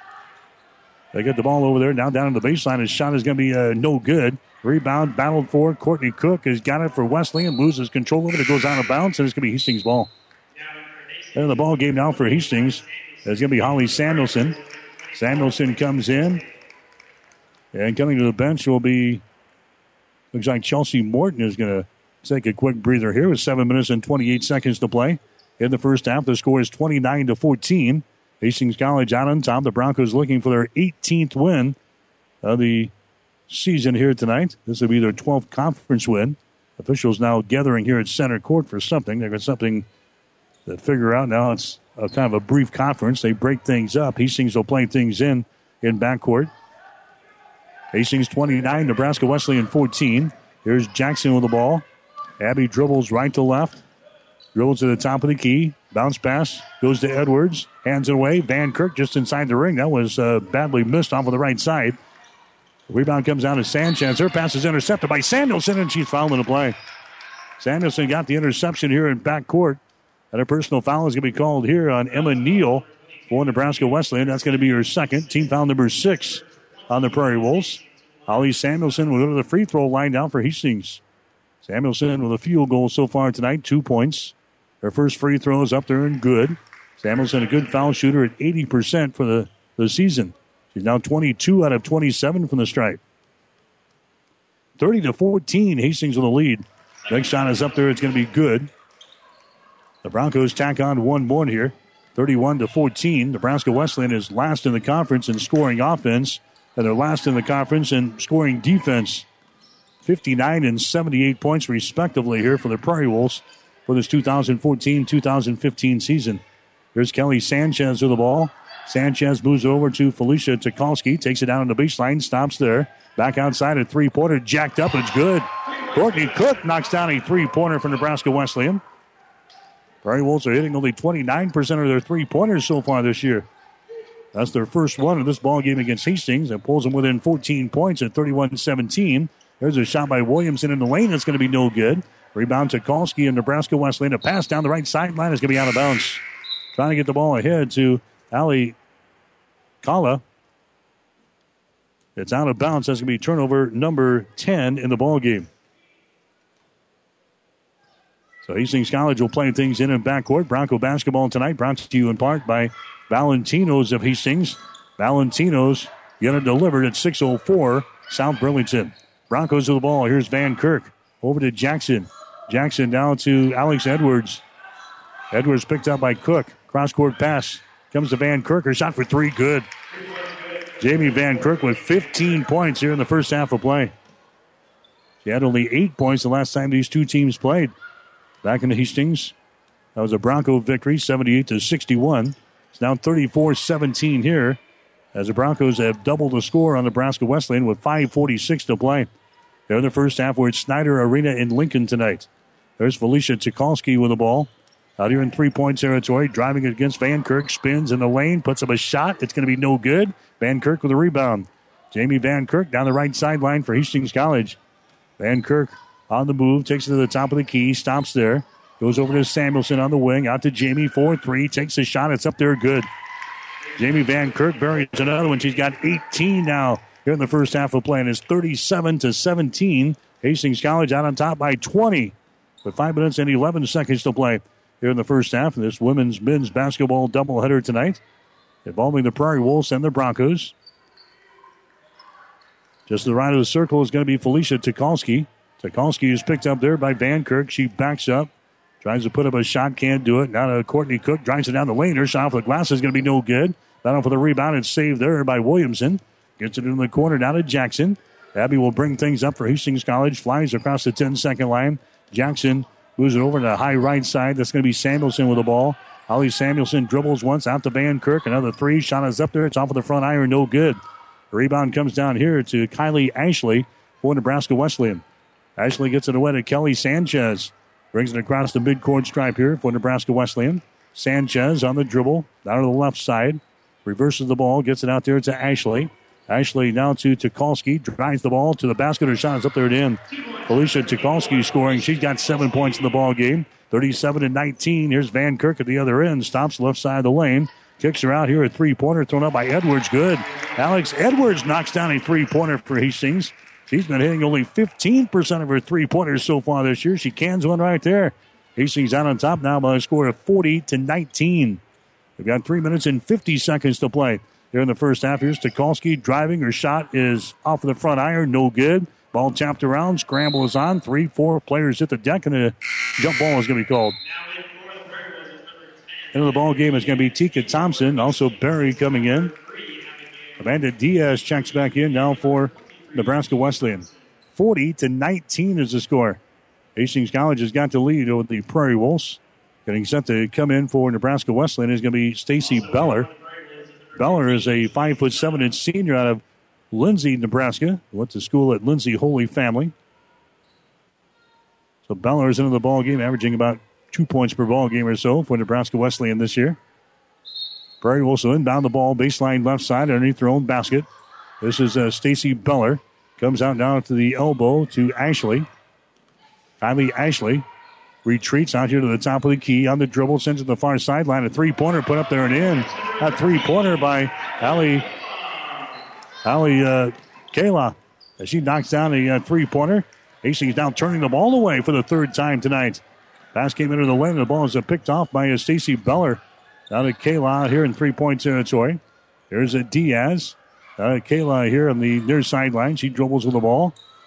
They get the ball over there. Now down to the baseline. His shot is going to be uh, no good. Rebound battled for. Courtney Cook has got it for Wesleyan. Loses control of it. It goes out of bounds, and it's going to be Hastings' ball. And the ball game now for Hastings. It's going to be Holly Samuelson. Samuelson comes in. And coming to the bench will be, looks like Chelsea Morton is going to take a quick breather here with seven minutes and twenty-eight seconds to play. In the first half, the score is twenty-nine to fourteen. Hastings College out on top. The Broncos looking for their eighteenth win of the season here tonight. This will be their twelfth conference win. Officials now gathering here at center court for something. They've got something to figure out now. It's a kind of a brief conference. They break things up. Hastings will play things in in backcourt. Hastings twenty-nine, Nebraska Wesleyan fourteen. Here's Jackson with the ball. Abby dribbles right to left. Dribbles to the top of the key. Bounce pass. Goes to Edwards. Hands it away. Van Kirk just inside the ring. That was uh, badly missed off of the right side. The rebound comes down to Sanchez. Her pass is intercepted by Samuelson, and she's fouled in the play. Samuelson got the interception here in backcourt. And a personal foul is going to be called here on Emma Neal for Nebraska Wesleyan. That's going to be her second. Team foul number six on the Prairie Wolves. Holly Samuelson will go to the free throw line down for Hastings. Samuelson with a field goal so far tonight, two points. Her first free throw is up there and good. Samuelson, a good foul shooter at eighty percent for the, the season. She's now twenty-two out of twenty-seven from the stripe. thirty to fourteen, Hastings with the lead. Next shot is up there. It's going to be good. The Broncos tack on one more here. thirty-one to fourteen. Nebraska Wesleyan is last in the conference in scoring offense, and they're last in the conference in scoring defense. fifty-nine and seventy-eight points respectively here for the Prairie Wolves for this two thousand fourteen two thousand fifteen season. Here's Kelly Sanchez with the ball. Sanchez moves over to Felicia Tukolsky, takes it down on the baseline, stops there. Back outside, a three-pointer jacked up. It's good. Courtney Cook knocks down a three-pointer for Nebraska Wesleyan. Prairie Wolves are hitting only twenty-nine percent of their three-pointers so far this year. That's their first one in this ball game against Hastings. That pulls them within fourteen points at thirty-one seventeen. There's a shot by Williamson in the lane. That's going to be no good. Rebound to Tukolsky and Nebraska Wesleyan. A pass down the right sideline is going to be out of bounds. Trying to get the ball ahead to Ali Kala. It's out of bounds. That's going to be turnover number ten in the ball game. So Hastings College will play things in and backcourt. Bronco basketball tonight brought to you in part by Valentino's of Hastings. Valentino's get it delivered at six oh four South Burlington. Broncos with the ball. Here's Van Kirk over to Jackson. Jackson down to Alex Edwards. Edwards picked up by Cook. Cross-court pass. Comes to Van Kirk. Her shot for three. Good. Jamie Van Kirk with fifteen points here in the first half of play. She had only eight points the last time these two teams played. Back into Hastings. That was a Bronco victory, seventy-eight to sixty-one. It's now thirty-four seventeen here as the Broncos have doubled the score on Nebraska Wesleyan with five forty-six to play. They're in the first half. We're at Snyder Arena in Lincoln tonight. There's Felicia Tukolsky with the ball. Out here in three-point territory, driving it against Van Kirk, spins in the lane, puts up a shot. It's going to be no good. Van Kirk with a rebound. Jamie Van Kirk down the right sideline for Hastings College. Van Kirk on the move, takes it to the top of the key, stops there. Goes over to Samuelson on the wing, out to Jamie, four three, takes a shot. It's up there, good. Jamie Van Kirk buries another one. She's got eighteen now here in the first half of play, and it's thirty-seven to seventeen. Hastings College out on top by twenty with five minutes and eleven seconds to play here in the first half of this women's men's basketball doubleheader tonight, involving the Prairie Wolves and the Broncos. Just to the right of the circle is going to be Felicia Tukolsky. Tukolsky is picked up there by Van Kirk. She backs up, tries to put up a shot, can't do it. Now to Courtney Cook, drives it down the lane. Her shot off the glass is going to be no good. Battle for the rebound and saved there by Williamson. Gets it in the corner down to Jackson. Abby will bring things up for Hastings College. Flies across the ten-second line. Jackson moves it over to the high right side. That's going to be Samuelson with the ball. Holly Samuelson dribbles once out to Van Kirk. Another three. Shot is up there. It's off of the front iron. No good. The rebound comes down here to Kylie Ashley for Nebraska Wesleyan. Ashley gets it away to Kelly Sanchez. Brings it across the midcourt stripe here for Nebraska Wesleyan. Sanchez on the dribble. Down to the left side. Reverses the ball. Gets it out there to Ashley. Ashley now to Tukolsky. Drives the ball to the basket. Her shot is up there at end. Felicia Tukolsky scoring. She's got seven points in the ball game. thirty-seven to nineteen. Here's Van Kirk at the other end. Stops left side of the lane. Kicks her out here. A three-pointer thrown up by Edwards. Good. Alex Edwards knocks down a three-pointer for Hastings. She's been hitting only fifteen percent of her three-pointers so far this year. She cans one right there. Hastings out on top now by a score of forty to nineteen. We've got three minutes and fifty seconds to play here in the first half. Here's Tukolsky driving. Her shot is off of the front iron. No good. Ball tapped around. Scramble is on. Three, four players hit the deck, and a jump ball is going to be called. Into the ball game is going to be Tika Thompson. Also Barry coming in. Amanda Diaz checks back in now for Nebraska Wesleyan. forty to nineteen is the score. Hastings College has got the lead over the Prairie Wolves. Getting set to come in for Nebraska Wesleyan is going to be Stacy Beller. Beller is a five foot seven inch senior out of Lindsay, Nebraska. Went to school at Lindsay Holy Family. So Beller is into the ball game, averaging about two points per ball game or so for Nebraska Wesleyan this year. Prairie Wolves will inbound the ball, baseline left side underneath their own basket. This is uh, Stacy Beller. Comes out down to the elbow to Ashley. Kylie Ashley retreats out here to the top of the key on the dribble, sends it to the far sideline. A three-pointer put up there and in. A three-pointer by Allie, Allie uh, Kayla. As she knocks down a uh, three-pointer. Hastings now turning the ball away for the third time tonight. Pass came into the lane. The ball is uh, picked off by uh, Stacy Beller. Now to Kayla here in three-point territory. Here's a Diaz. Uh, Kayla here on the near sideline. She dribbles with the ball.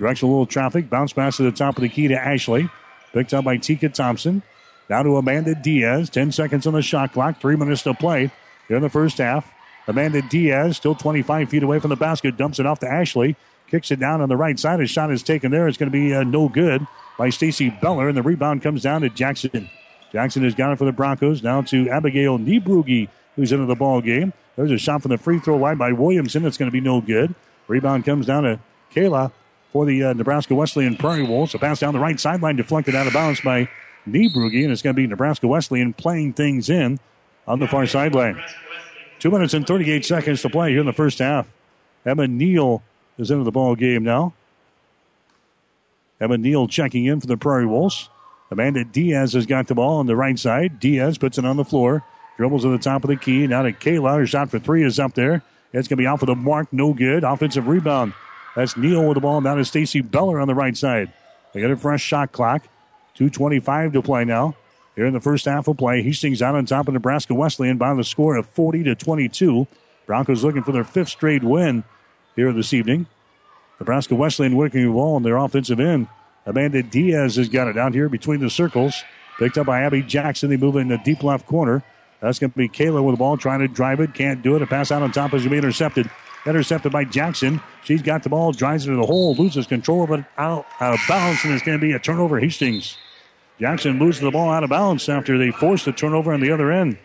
Directional little traffic. Bounce pass to the top of the key to Ashley. Picked up by Tika Thompson. Now to Amanda Diaz. Ten seconds on the shot clock. Three minutes to play here in the first half. Amanda Diaz still twenty-five feet away from the basket. Dumps it off to Ashley. Kicks it down on the right side. A shot is taken there. It's going to be uh, no good by Stacy Beller. And the rebound comes down to Jackson. Jackson has got it for the Broncos. Now to Abigail Niebrugi, who's into the ball game. There's a shot from the free throw line by Williamson. It's going to be no good. Rebound comes down to Kayla for the uh, Nebraska Wesleyan Prairie Wolves. A pass down the right sideline deflected out of bounds by Niebrugi. And it's going to be Nebraska Wesleyan playing things in on the far sideline. Two minutes and thirty-eight seconds to play here in the first half. Emma Neal is into the ball game now. Emma Neal checking in for the Prairie Wolves. Amanda Diaz has got the ball on the right side. Diaz puts it on the floor. Dribbles to the top of the key. Now to Kayla. Her shot for three is up there. It's going to be off of the mark. No good. Offensive rebound. That's Neal with the ball. Now to Stacy Beller on the right side. They got a fresh shot clock. two twenty-five to play now. Here in the first half of play. Hastings out on top of Nebraska Wesleyan by the score of forty to twenty-two. Broncos looking for their fifth straight win here this evening. Nebraska Wesleyan working the ball on their offensive end. Amanda Diaz has got it down here between the circles. Picked up by Abby Jackson. They move in the deep left corner. That's going to be Kayla with the ball trying to drive it. Can't do it. A pass out on top is going to be intercepted. Intercepted by Jackson. She's got the ball. Drives into the hole. Loses control of it out, out of bounds. And it's going to be a turnover. Hastings. Jackson moves the ball out of bounds after they forced the turnover on the other end.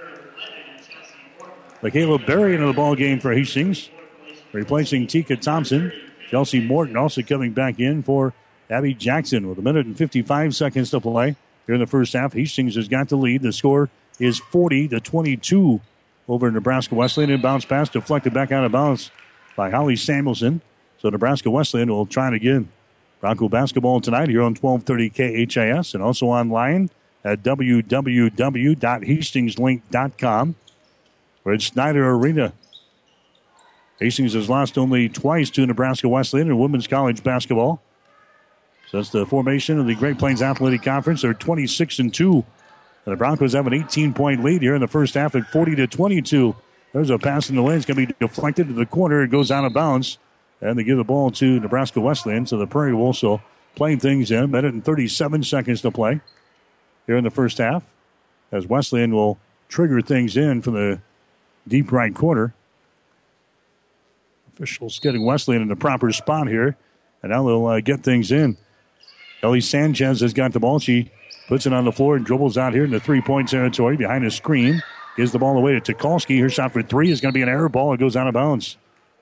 Michaela Berry into the ball game for Hastings. Replacing Tika Thompson. Chelsea Morton also coming back in for Abby Jackson with a minute and fifty-five seconds to play here in the first half. Hastings has got the lead. The score is forty to twenty-two over Nebraska Wesleyan. And bounce pass deflected back out of bounds by Holly Samuelson. So Nebraska Wesleyan will try it again. Bronco basketball tonight here on twelve thirty K H I S and also online at w w w dot hastings link dot com. We're at Snyder Arena. Hastings has lost only twice to Nebraska Wesleyan in women's college basketball. So that's the formation of the Great Plains Athletic Conference. They're twenty-six and two. And the Broncos have an eighteen-point lead here in the first half at forty to twenty-two. There's a pass in the lane. It's going to be deflected to the corner. It goes out of bounds. And they give the ball to Nebraska Wesleyan. So the Prairie Wolves will playing things in. Minute and thirty-seven seconds to play here in the first half. As Wesleyan will trigger things in from the deep right corner. Officials getting Wesleyan in the proper spot here. And now they'll uh, get things in. Ellie Sanchez has got the ball. She puts it on the floor and dribbles out here in the three-point territory behind a screen. Gives the ball away to Tukalski. Her shot for three is going to be an error ball. It goes out of bounds.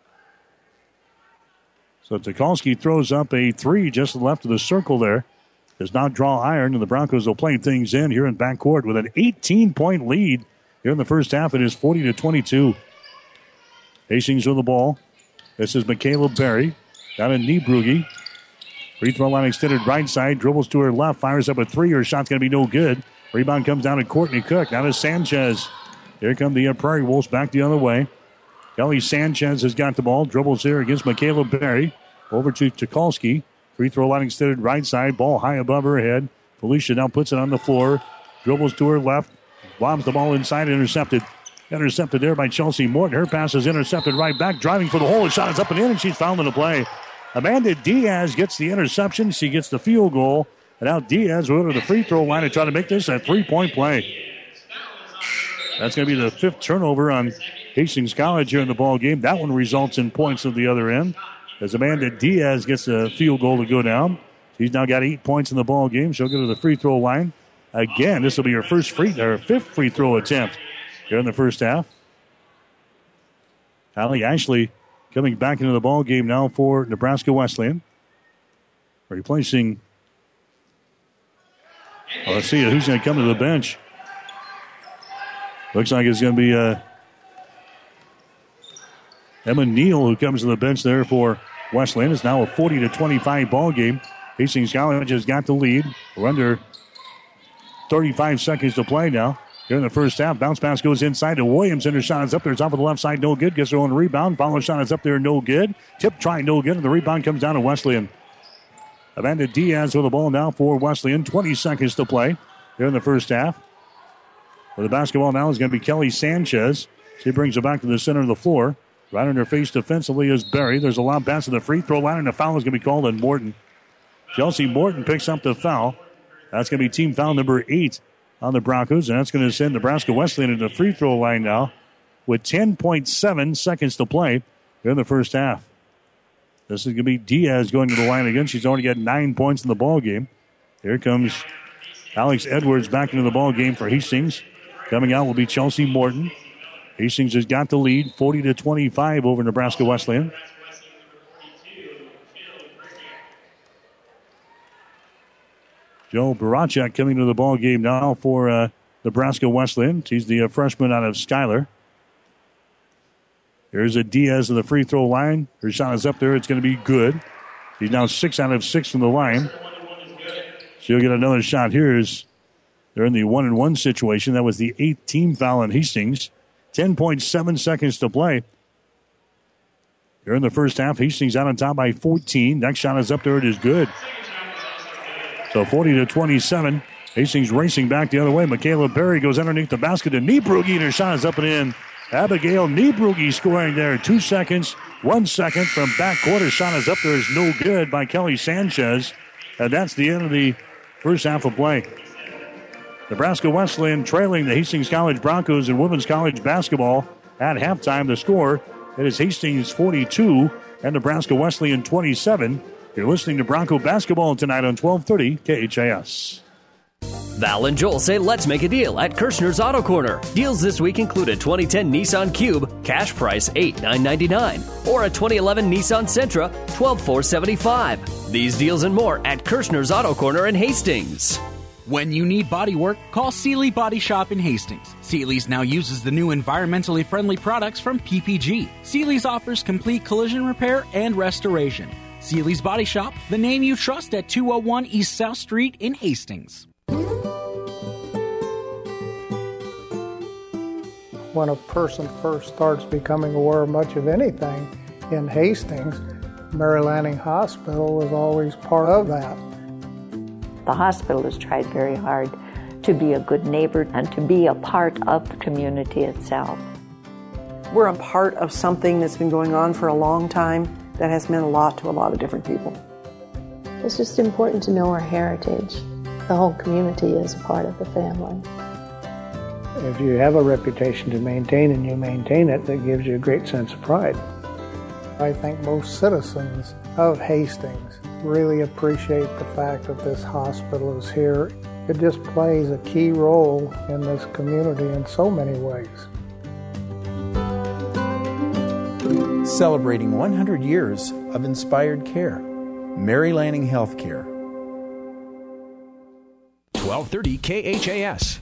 So Tukalski throws up a three just left of the circle there. Does not draw iron, and the Broncos will play things in here in backcourt with an eighteen-point lead here in the first half. It is forty to twenty-two. Hastings with the ball. This is Michaela Berry. Down in Niebrugi. Free throw line extended right side. Dribbles to her left. Fires up a three. Her shot's going to be no good. Rebound comes down to Courtney Cook. Now to Sanchez. Here come the uh, Prairie Wolves back the other way. Kelly Sanchez has got the ball. Dribbles here against Michaela Berry. Over to Tukalski. Free throw line extended right side. Ball high above her head. Felicia now puts it on the floor. Dribbles to her left. Lobs the ball inside. Intercepted. Intercepted there by Chelsea Morton. Her pass is intercepted right back. Driving for the hole. The shot is up and in, and she's fouled in the play. Amanda Diaz gets the interception. She gets the field goal. And now Diaz will go to the free throw line to try to make this a three-point play. That's going to be the fifth turnover on Hastings College here in the ball game. That one results in points at the other end as Amanda Diaz gets a field goal to go down. She's now got eight points in the ball game. She'll go to the free throw line. Again, this will be her first free, her fifth free throw attempt here in the first half. Allie Ashley coming back into the ball game now for Nebraska Wesleyan. Replacing, well, let's see who's going to come to the bench. Looks like it's going to be uh, Emma Neal who comes to the bench there for Wesleyan. It's now a forty to twenty-five ball game. Hastings College has got the lead. We're under thirty-five seconds to play now. Here in the first half, bounce pass goes inside to Williams. And her shot is up there. It's off of the left side, no good. Gets her own rebound. Follow shot is up there, no good. Tip try, no good. And the rebound comes down to Wesleyan. Amanda Diaz with the ball now for Wesleyan. twenty seconds to play here in the first half. With the basketball now is going to be Kelly Sanchez. She brings it back to the center of the floor. Right on her face defensively is Berry. There's a long pass to the free throw line, and the foul is going to be called on Morton. Chelsea Morton picks up the foul. That's going to be team foul number eight on the Broncos, and that's going to send Nebraska Wesleyan into the free throw line now with ten point seven seconds to play in the first half. This is going to be Diaz going to the line again. She's already got nine points in the ball game. Here comes Alex Edwards back into the ball game for Hastings. Coming out will be Chelsea Morton. Hastings has got the lead, forty to twenty-five over Nebraska Wesleyan. Joe Barachek coming to the ball game now for uh, Nebraska Wesleyan. She's the uh, freshman out of Schuyler. Here's a Diaz in the free throw line. Her shot is up there. It's going to be good. She's now six out of six from the line. She'll get another shot here as they're in the one and one situation. That was the eighth team foul on Hastings. ten point seven seconds to play. Here in the first half, Hastings out on top by fourteen. Next shot is up there. It is good. So forty to twenty-seven. Hastings racing back the other way. Michaela Berry goes underneath the basket to Niebrugge, and her shot is up and in. Abigail Niebrugge scoring there. Two seconds, one second from backcourt. Her shot is up there. Is no good by Kelly Sanchez. And that's the end of the first half of play. Nebraska Wesleyan trailing the Hastings College Broncos in women's college basketball at halftime. The score, it is Hastings forty-two and Nebraska Wesleyan twenty-seven. You're listening to Bronco basketball tonight on twelve thirty K H A S. Val and Joel say let's make a deal at Kirshner's Auto Corner. Deals this week include a twenty ten Nissan Cube, cash price eight thousand nine hundred ninety-nine dollars, or a twenty eleven Nissan Sentra, twelve thousand four hundred seventy-five dollars. These deals and more at Kirshner's Auto Corner in Hastings. When you need body work, call Seeley Body Shop in Hastings. Seeley's now uses the new environmentally friendly products from P P G. Seeley's offers complete collision repair and restoration. Seeley's Body Shop, the name you trust at two oh one East South Street in Hastings. When a person first starts becoming aware of much of anything in Hastings, Mary Lanning Hospital was always part of that. The hospital has tried very hard to be a good neighbor and to be a part of the community itself. We're a part of something that's been going on for a long time that has meant a lot to a lot of different people. It's just important to know our heritage. The whole community is a part of the family. If you have a reputation to maintain and you maintain it, that gives you a great sense of pride. I think most citizens of Hastings really appreciate the fact that this hospital is here. It just plays a key role in this community in so many ways. Celebrating one hundred years of inspired care. Mary Lanning Healthcare. twelve thirty K H A S.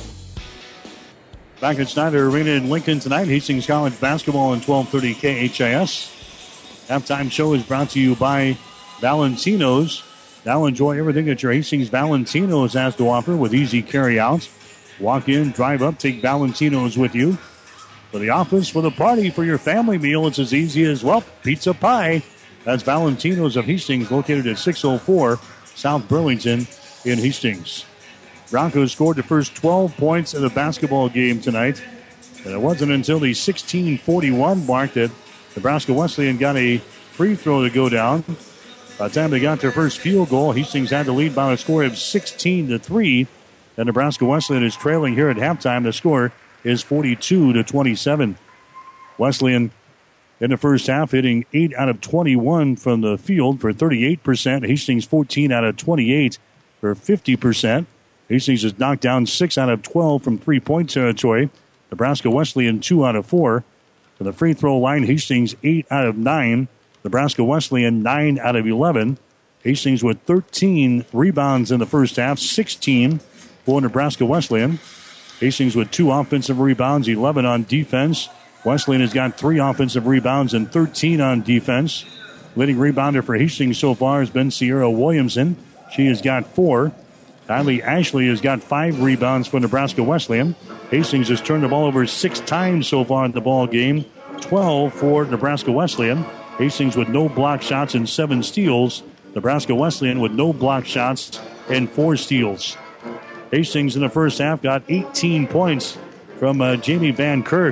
Back at Snyder Arena in Lincoln tonight, Hastings College basketball on twelve thirty K H A S. Halftime show is brought to you by Valentino's. Now enjoy everything that your Hastings Valentino's has to offer with easy carry-outs. Walk in, drive up, take Valentino's with you. For the office, for the party, for your family meal, it's as easy as, well, pizza pie. That's Valentino's of Hastings, located at six oh four South Burlington in Hastings. Broncos scored the first twelve points in the basketball game tonight. And it wasn't until the sixteen forty-one mark that Nebraska Wesleyan got a free throw to go down. By the time they got their first field goal, Hastings had the lead by a score of sixteen to three. And Nebraska Wesleyan is trailing here at halftime. The score is forty-two to twenty-seven. Wesleyan in the first half hitting eight out of twenty-one from the field for thirty-eight percent. Hastings fourteen out of twenty-eight for fifty percent. Hastings has knocked down six out of twelve from three-point territory. Nebraska Wesleyan two out of four. To the free throw line, Hastings eight out of nine. Nebraska Wesleyan nine out of eleven. Hastings with thirteen rebounds in the first half, sixteen for Nebraska Wesleyan. Hastings with two offensive rebounds, eleven on defense. Wesleyan has got three offensive rebounds and thirteen on defense. Leading rebounder for Hastings so far has been Sierra Williamson. She has got four. Kylie Ashley has got five rebounds for Nebraska Wesleyan. Hastings has turned the ball over six times so far in the ball game, twelve for Nebraska Wesleyan. Hastings with no block shots and seven steals. Nebraska Wesleyan with no block shots and four steals. Hastings in the first half got eighteen points from uh, Jamie Van Kirk.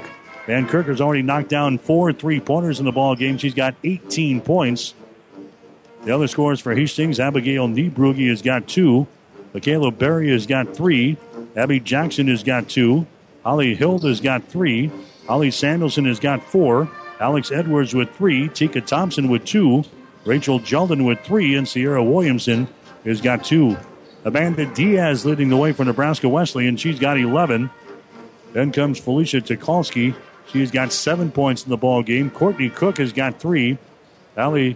Van Kirker's already knocked down four three-pointers in the ball game. She's got eighteen points. The other scores for Hastings, Abigail Niebrugi has got two. Michaela Berry has got three. Abby Jackson has got two. Holly Hild has got three. Holly Samuelson has got four. Alex Edwards with three. Tika Thompson with two. Rachel Jeldon with three. And Sierra Williamson has got two. Amanda Diaz leading the way for Nebraska Wesleyan. She's got eleven. Then comes Felicia Tukalski. She's got seven points in the ball game. Courtney Cook has got three. Allie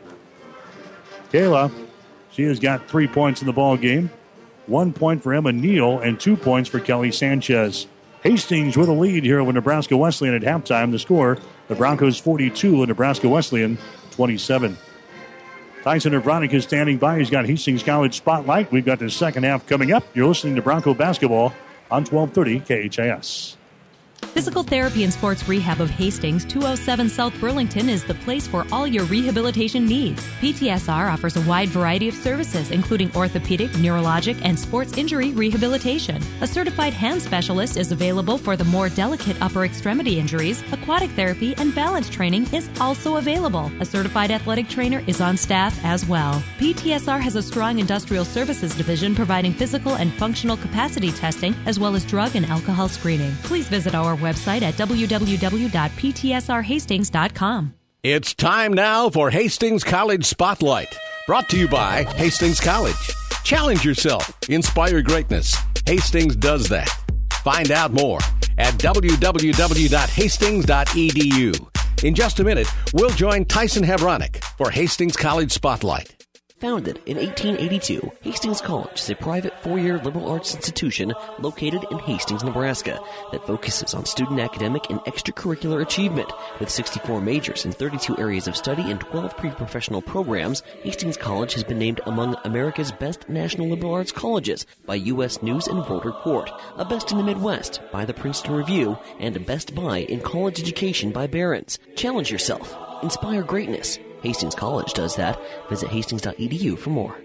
Kayla, she has got three points in the ball game. One point for Emma Neal and two points for Kelly Sanchez. Hastings with a lead here with Nebraska Wesleyan at halftime. The score, the Broncos forty-two and Nebraska Wesleyan twenty-seven. Tyson Evronik is standing by. He's got Hastings College Spotlight. We've got the second half coming up. You're listening to Bronco Basketball on twelve thirty K H A S. Physical Therapy and Sports Rehab of Hastings, two oh seven South Burlington, is the place for all your rehabilitation needs. P T S R offers a wide variety of services, including orthopedic, neurologic, and sports injury rehabilitation. A certified hand specialist is available for the more delicate upper extremity injuries. Aquatic therapy and balance training is also available. A certified athletic trainer is on staff as well. P T S R has a strong industrial services division providing physical and functional capacity testing, as well as drug and alcohol screening. Please visit our website at w w w dot p t s r hastings dot com. It's time now for Hastings College Spotlight, brought to you by Hastings College. Challenge yourself. Inspire greatness. Hastings does that. Find out more at w w w dot hastings dot e d u. In just a minute, we'll join Tyson Evronik for Hastings College Spotlight. Founded in eighteen eighty-two, Hastings College is a private four-year liberal arts institution located in Hastings, Nebraska, that focuses on student academic and extracurricular achievement. With sixty-four majors in thirty-two areas of study and twelve pre-professional programs, Hastings College has been named among America's best national liberal arts colleges by U S News and World Report, a best in the Midwest by the Princeton Review, and a best buy in college education by Barron's. Challenge yourself. Inspire greatness. Hastings College does that. Visit hastings dot e d u for more.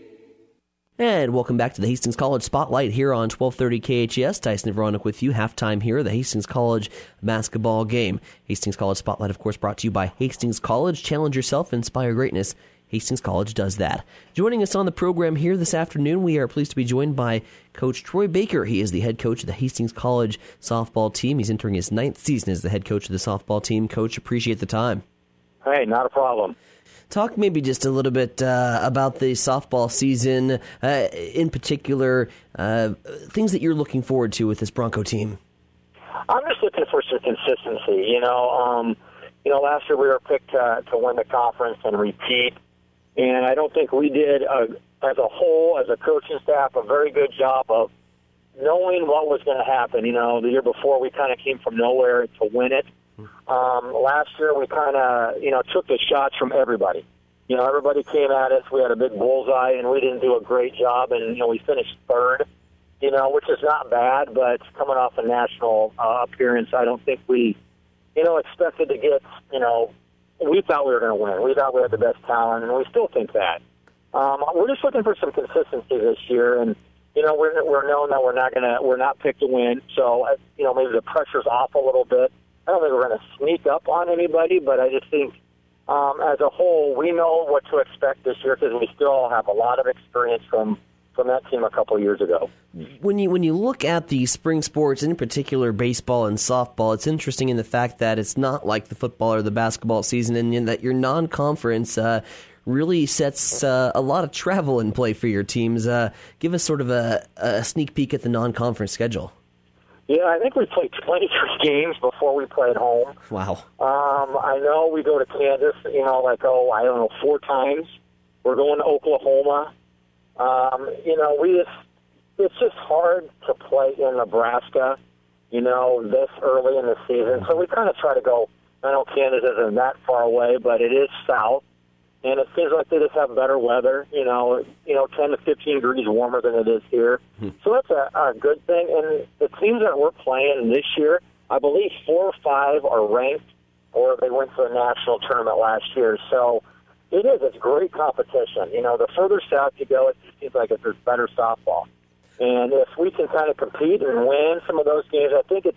And welcome back to the Hastings College Spotlight here on twelve thirty K H A S. Tyson Evronik with you. Halftime here, the Hastings College basketball game. Hastings College Spotlight, of course, brought to you by Hastings College. Challenge yourself, inspire greatness. Hastings College does that. Joining us on the program here this afternoon, we are pleased to be joined by Coach Troy Baker. He is the head coach of the Hastings College softball team. He's entering his ninth season as the head coach of the softball team. Coach, appreciate the time. Hey, not a problem. Talk maybe just a little bit uh, about the softball season, uh, in particular, uh, things that you're looking forward to with this Bronco team. I'm just looking for some consistency. You know, um, you know, last year we were picked uh, to win the conference and repeat, and I don't think we did, uh, as a whole, as a coaching staff, a very good job of knowing what was going to happen. You know, the year before we kind of came from nowhere to win it. Um, last year we kind of, you know, took the shots from everybody. You know, everybody came at us. We had a big bullseye, and we didn't do a great job. And, you know, we finished third, you know, which is not bad, but coming off a national uh, appearance, I don't think we, you know, expected to get, you know, we thought we were going to win. We thought we had the best talent, and we still think that. Um, we're just looking for some consistency this year, and, you know, we're, we're known that we're not going to, we're not picked to win. So, you know, maybe the pressure's off a little bit. I don't think we're going to sneak up on anybody, but I just think um, as a whole, we know what to expect this year because we still have a lot of experience from, from that team a couple of years ago. When you when you look at the spring sports, in particular baseball and softball, it's interesting in the fact that it's not like the football or the basketball season, and in that your non-conference uh, really sets uh, a lot of travel in play for your teams. Uh, give us sort of a, a sneak peek at the non-conference schedule. Yeah, I think we played twenty-three games before we played home. Wow. Um, I know we go to Kansas, you know, like, oh, I don't know, four times. We're going to Oklahoma. Um, you know, we just, it's just hard to play in Nebraska, you know, this early in the season. So we kind of try to go, I know Kansas isn't that far away, but it is south. And it seems like they just have better weather, you know, you know, ten to fifteen degrees warmer than it is here. Hmm. So that's a, a good thing. And the teams that we're playing this year, I believe four or five are ranked, or they went to the national tournament last year. So it is. It's great competition. You know, the further south you go, it seems like it's better softball. And if we can kind of compete and win some of those games, I think it's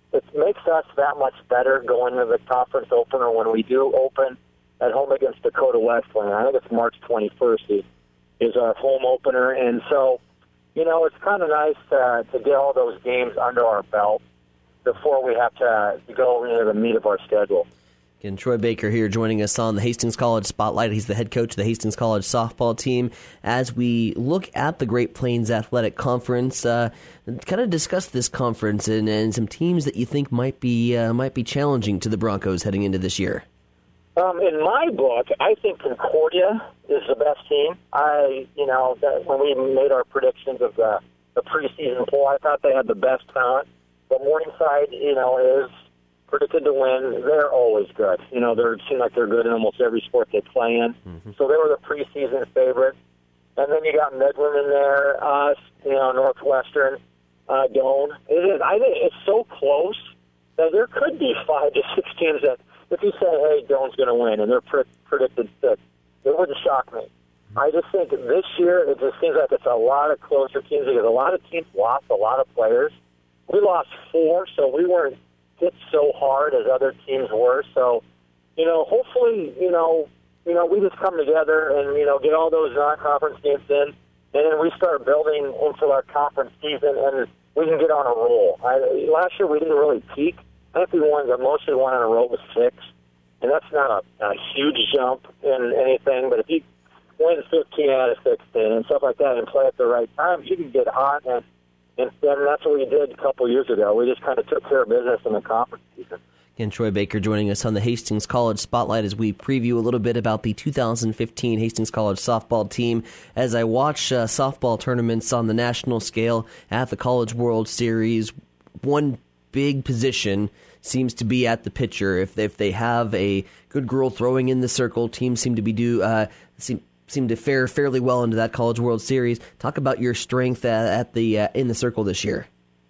it makes us that much better going to the conference opener when we do open at home against Dakota Wesleyan. I think it's March twenty-first is, is our home opener. And so, you know, it's kind of nice uh, to get all those games under our belt before we have to, to go into the meat of our schedule. Again, Troy Baker here joining us on the Hastings College Spotlight. He's the head coach of the Hastings College softball team. As we look at the Great Plains Athletic Conference, uh, kind of discuss this conference and, and some teams that you think might be uh, might be challenging to the Broncos heading into this year. Um, in my book, I think Concordia is the best team. I, you know, that when we made our predictions of the, the preseason poll, I thought they had the best talent. But Morningside, you know, is predicted to win. They're always good. You know, they seem like they're good in almost every sport they play in. Mm-hmm. So they were the preseason favorite. And then you got Midland in there, us, you know, Northwestern, uh, Doane. It is. I think it's so close that there could be five to six teams that, if you say, hey, Doane's going to win, and they're pre- predicted six, it wouldn't shock me. I just think this year it just seems like it's a lot of closer teams because a lot of teams lost a lot of players. We lost four, so we weren't hit so hard as other teams were. So, you know, hopefully, you know, you know, we just come together and, you know, get all those non-conference games in, and then we start building into our conference season, and we can get on a roll. I, last year we didn't really peak. I think we won, the most we won on a roll was six, and that's not a, a huge jump in anything, but if you win fifteen out of sixteen and stuff like that and play at the right time, you can get hot, and And, and that's what we did a couple years ago. We just kind of took care of business in the conference season. Again, Troy Baker joining us on the Hastings College Spotlight as we preview a little bit about the two thousand fifteen Hastings College softball team. As I watch uh, softball tournaments on the national scale at the College World Series, one big position seems to be at the pitcher. If they, if they have a good girl throwing in the circle, teams seem to be do uh, seem. seem to fare fairly well into that College World Series. Talk about your strength at, at the uh, in the circle this year.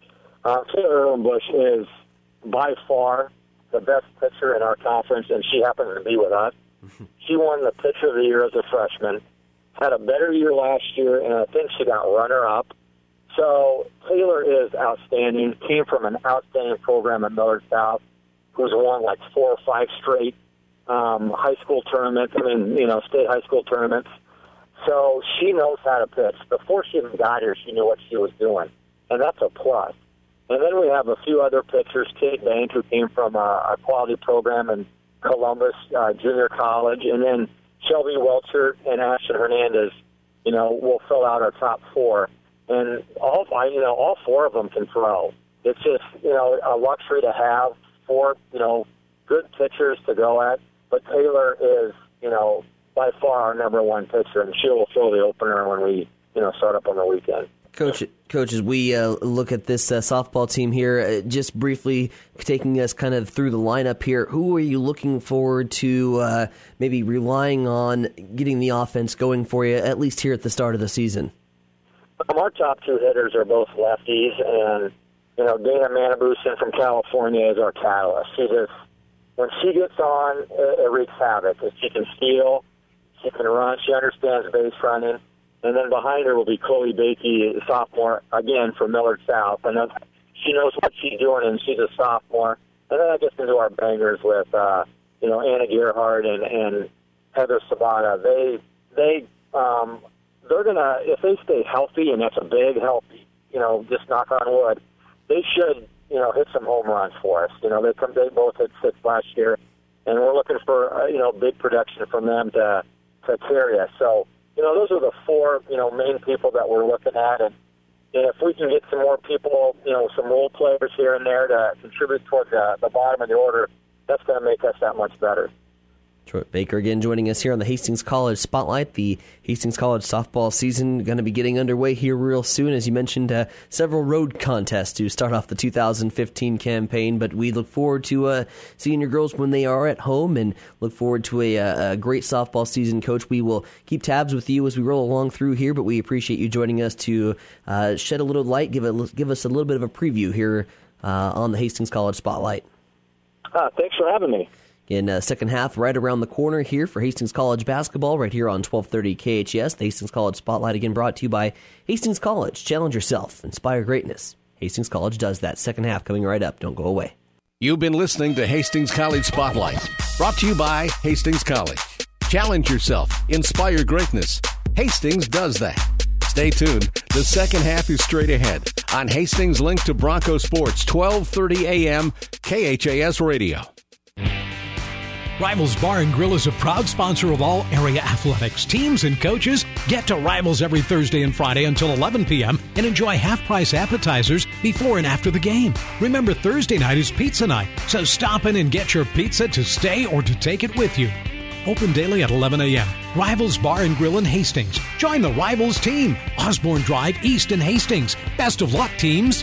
Uh, Taylor Erlenbush is by far the best pitcher in our conference, and she happens to be with us. She won the Pitcher of the Year as a freshman, had a better year last year, and I think she got runner-up. So Taylor is outstanding, came from an outstanding program at Millard South, who's won like four or five straight Um, high school tournaments, I mean, you know, state high school tournaments. So she knows how to pitch. Before she even got here, she knew what she was doing, and that's a plus. And then we have a few other pitchers, Kate Bank, who came from a, a quality program in Columbus uh, Junior College, and then Shelby Welcher and Ashton Hernandez, you know, will fill out our top four. And all, you know, all four of them can throw. It's just, you know, a luxury to have four, you know, good pitchers to go at. But Taylor is, you know, by far our number one pitcher, and she will throw the opener when we, you know, start up on the weekend. Coach, Coach, as we uh, look at this uh, softball team here, uh, just briefly taking us kind of through the lineup here, who are you looking forward to uh, maybe relying on getting the offense going for you, at least here at the start of the season? Um, our top two hitters are both lefties, and, you know, Dana Manabusen from California is our catalyst. She just, when she gets on, it, it wreaks havoc. She can steal, she can run, she understands base running. And then behind her will be Chloe Bakey, a sophomore, again, from Millard South. And she knows what she's doing, and she's a sophomore. And then I get into our bangers with, uh, you know, Anna Gerhardt and, and Heather Sabata. They, they, um, they're going to, if they stay healthy, and that's a big healthy, you know, just knock on wood, they should, you know, hit some home runs for us. You know, they come, they both hit six last year, and we're looking for, uh, you know, big production from them to, to carry us. So, you know, those are the four, you know, main people that we're looking at. And, and if we can get some more people, you know, some role players here and there to contribute toward the, the bottom of the order, that's going to make us that much better. Troy Baker again joining us here on the Hastings College Spotlight. The Hastings College softball season going to be getting underway here real soon. As you mentioned, uh, several road contests to start off the two thousand fifteen campaign, but we look forward to uh, seeing your girls when they are at home and look forward to a, a great softball season. Coach, we will keep tabs with you as we roll along through here, but we appreciate you joining us to uh, shed a little light, give, a, give us a little bit of a preview here uh, on the Hastings College Spotlight. Uh, thanks for having me. In the uh, second half, right around the corner here for Hastings College basketball, right here on twelve thirty K H S. The Hastings College Spotlight again brought to you by Hastings College. Challenge yourself. Inspire greatness. Hastings College does that. Second half coming right up. Don't go away. You've been listening to Hastings College Spotlight, brought to you by Hastings College. Challenge yourself. Inspire greatness. Hastings does that. Stay tuned. The second half is straight ahead on Hastings Link to Bronco Sports, twelve thirty a.m. K H A S Radio. Rivals Bar and Grill is a proud sponsor of all area athletics. Teams and coaches get to Rivals every Thursday and Friday until eleven p.m. and enjoy half-price appetizers before and after the game. Remember, Thursday night is pizza night, so stop in and get your pizza to stay or to take it with you. Open daily at eleven a.m. Rivals Bar and Grill in Hastings. Join the Rivals team. Osborne Drive East in Hastings. Best of luck, teams.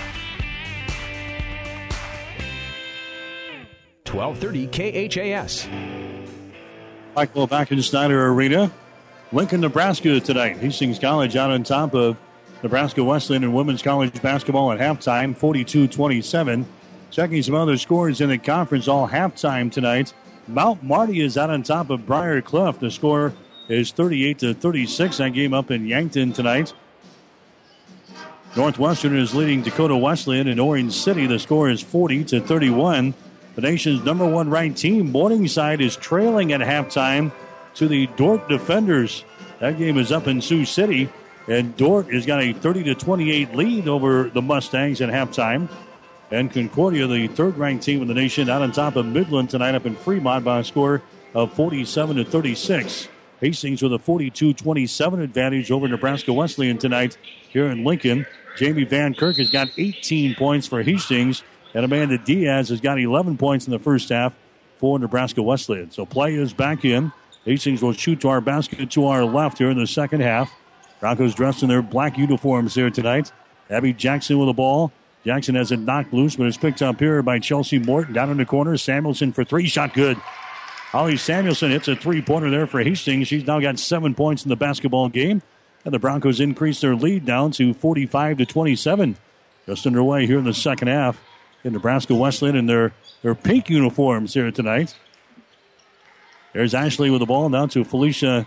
twelve thirty K H A S. Michael back in Snyder Arena. Lincoln, Nebraska tonight. Hastings College out on top of Nebraska Wesleyan in women's college basketball at halftime, forty-two twenty-seven. Checking some other scores in the conference all halftime tonight. Mount Marty is out on top of Briar Cliff. The score is thirty-eight to thirty-six. That game up in Yankton tonight. Northwestern is leading Dakota Wesleyan in Orange City. The score is forty to thirty-one. The nation's number one ranked team, Morningside, is trailing at halftime to the Dordt Defenders. That game is up in Sioux City, and Dordt has got a thirty to twenty-eight lead over the Mustangs at halftime. And Concordia, the third-ranked team in the nation, out on top of Midland tonight up in Fremont by a score of forty-seven to thirty-six. Hastings with a forty-two twenty-seven advantage over Nebraska Wesleyan tonight here in Lincoln. Jamie Van Kirk has got eighteen points for Hastings, and Amanda Diaz has got eleven points in the first half for Nebraska Wesleyan. So play is back in. Hastings will shoot to our basket to our left here in the second half. Broncos dressed in their black uniforms here tonight. Abby Jackson with the ball. Jackson has it knocked loose, but it's picked up here by Chelsea Morton. Down in the corner, Samuelson for three. Shot good. Holly Samuelson hits a three-pointer there for Hastings. She's now got seven points in the basketball game. And the Broncos increase their lead down to forty-five to twenty-seven. Just underway here in the second half. In Nebraska Wesleyan in their, their pink uniforms here tonight. There's Ashley with the ball down to Felicia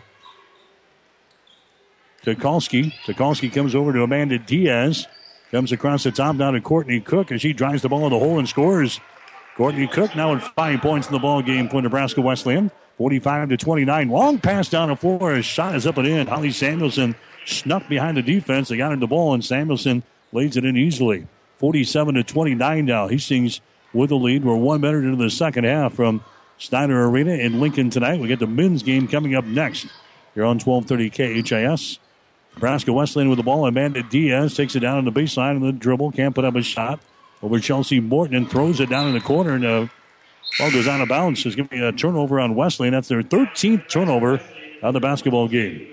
Tukalski. Tukalski comes over to Amanda Diaz. Comes across the top down to Courtney Cook as she drives the ball in the hole and scores. Courtney Cook now with five points in the ball game for Nebraska Wesleyan. forty-five to twenty-nine. Long pass down the floor. His shot is up and in. Holly Samuelson snuck behind the defense. They got her the ball, and Samuelson lays it in easily. forty-seven to twenty-nine now. Hastings with the lead. We're one minute into the second half from Snyder Arena in Lincoln tonight. We get the men's game coming up next. You're on twelve thirty K H A S. Nebraska Wesleyan with the ball. Amanda Diaz takes it down on the baseline and the dribble. Can't put up a shot. Over Chelsea Morton and throws it down in the corner. And the ball goes out of bounds. There's going to be a turnover on Wesleyan. That's their thirteenth turnover of the basketball game.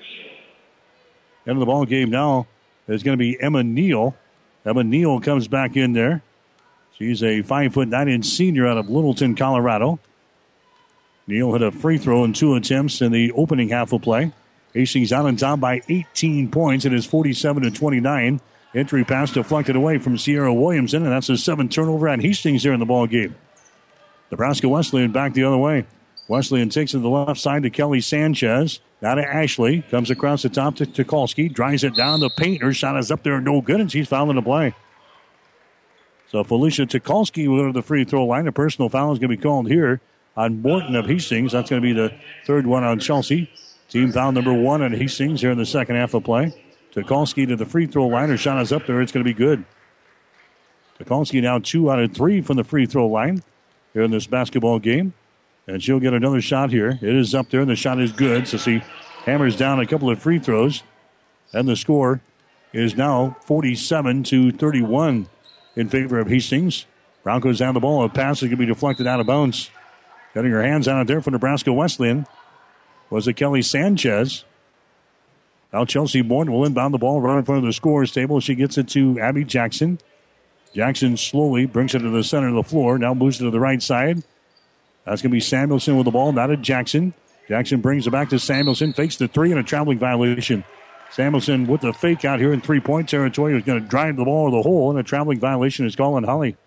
End of the ball game now is going to be Emma Neal. Emma Neal comes back in there. She's a five foot nine inch senior out of Littleton, Colorado. Neal hit a free throw in two attempts in the opening half of play. Hastings out on top by eighteen points. It is forty-seven to twenty-nine. Entry pass deflected away from Sierra Williamson, and that's a seven turnover on Hastings here in the ball game. Nebraska Wesleyan back the other way. Wesleyan takes it to the left side to Kelly Sanchez. Now to Ashley. Comes across the top to Tukalski. Drives it down the paint. Her shot is up there, no good, and she's fouling the play. So Felicia Tukalski will go to the free throw line. A personal foul is going to be called here on Morton of Hastings. That's going to be the third one on Chelsea. Team foul number one on Hastings here in the second half of play. Tukalski to the free throw line. Her shot is up there. It's going to be good. Tukalski now two out of three from the free throw line here in this basketball game. And she'll get another shot here. It is up there, and the shot is good. So she hammers down a couple of free throws. And the score is now forty-seven to thirty-one in favor of Hastings. Broncos down the ball. A pass is going to be deflected out of bounds. Getting her hands on it there for Nebraska Wesleyan was it Kelly Sanchez. Now Chelsea Morton will inbound the ball right in front of the scorer's table. She gets it to Abby Jackson. Jackson slowly brings it to the center of the floor. Now moves it to the right side. That's going to be Samuelson with the ball, not at Jackson. Jackson brings it back to Samuelson. Fakes the three and a traveling violation. Samuelson with the fake out here in three-point territory. Was going to drive the ball to the hole, and a traveling violation is called on Holly.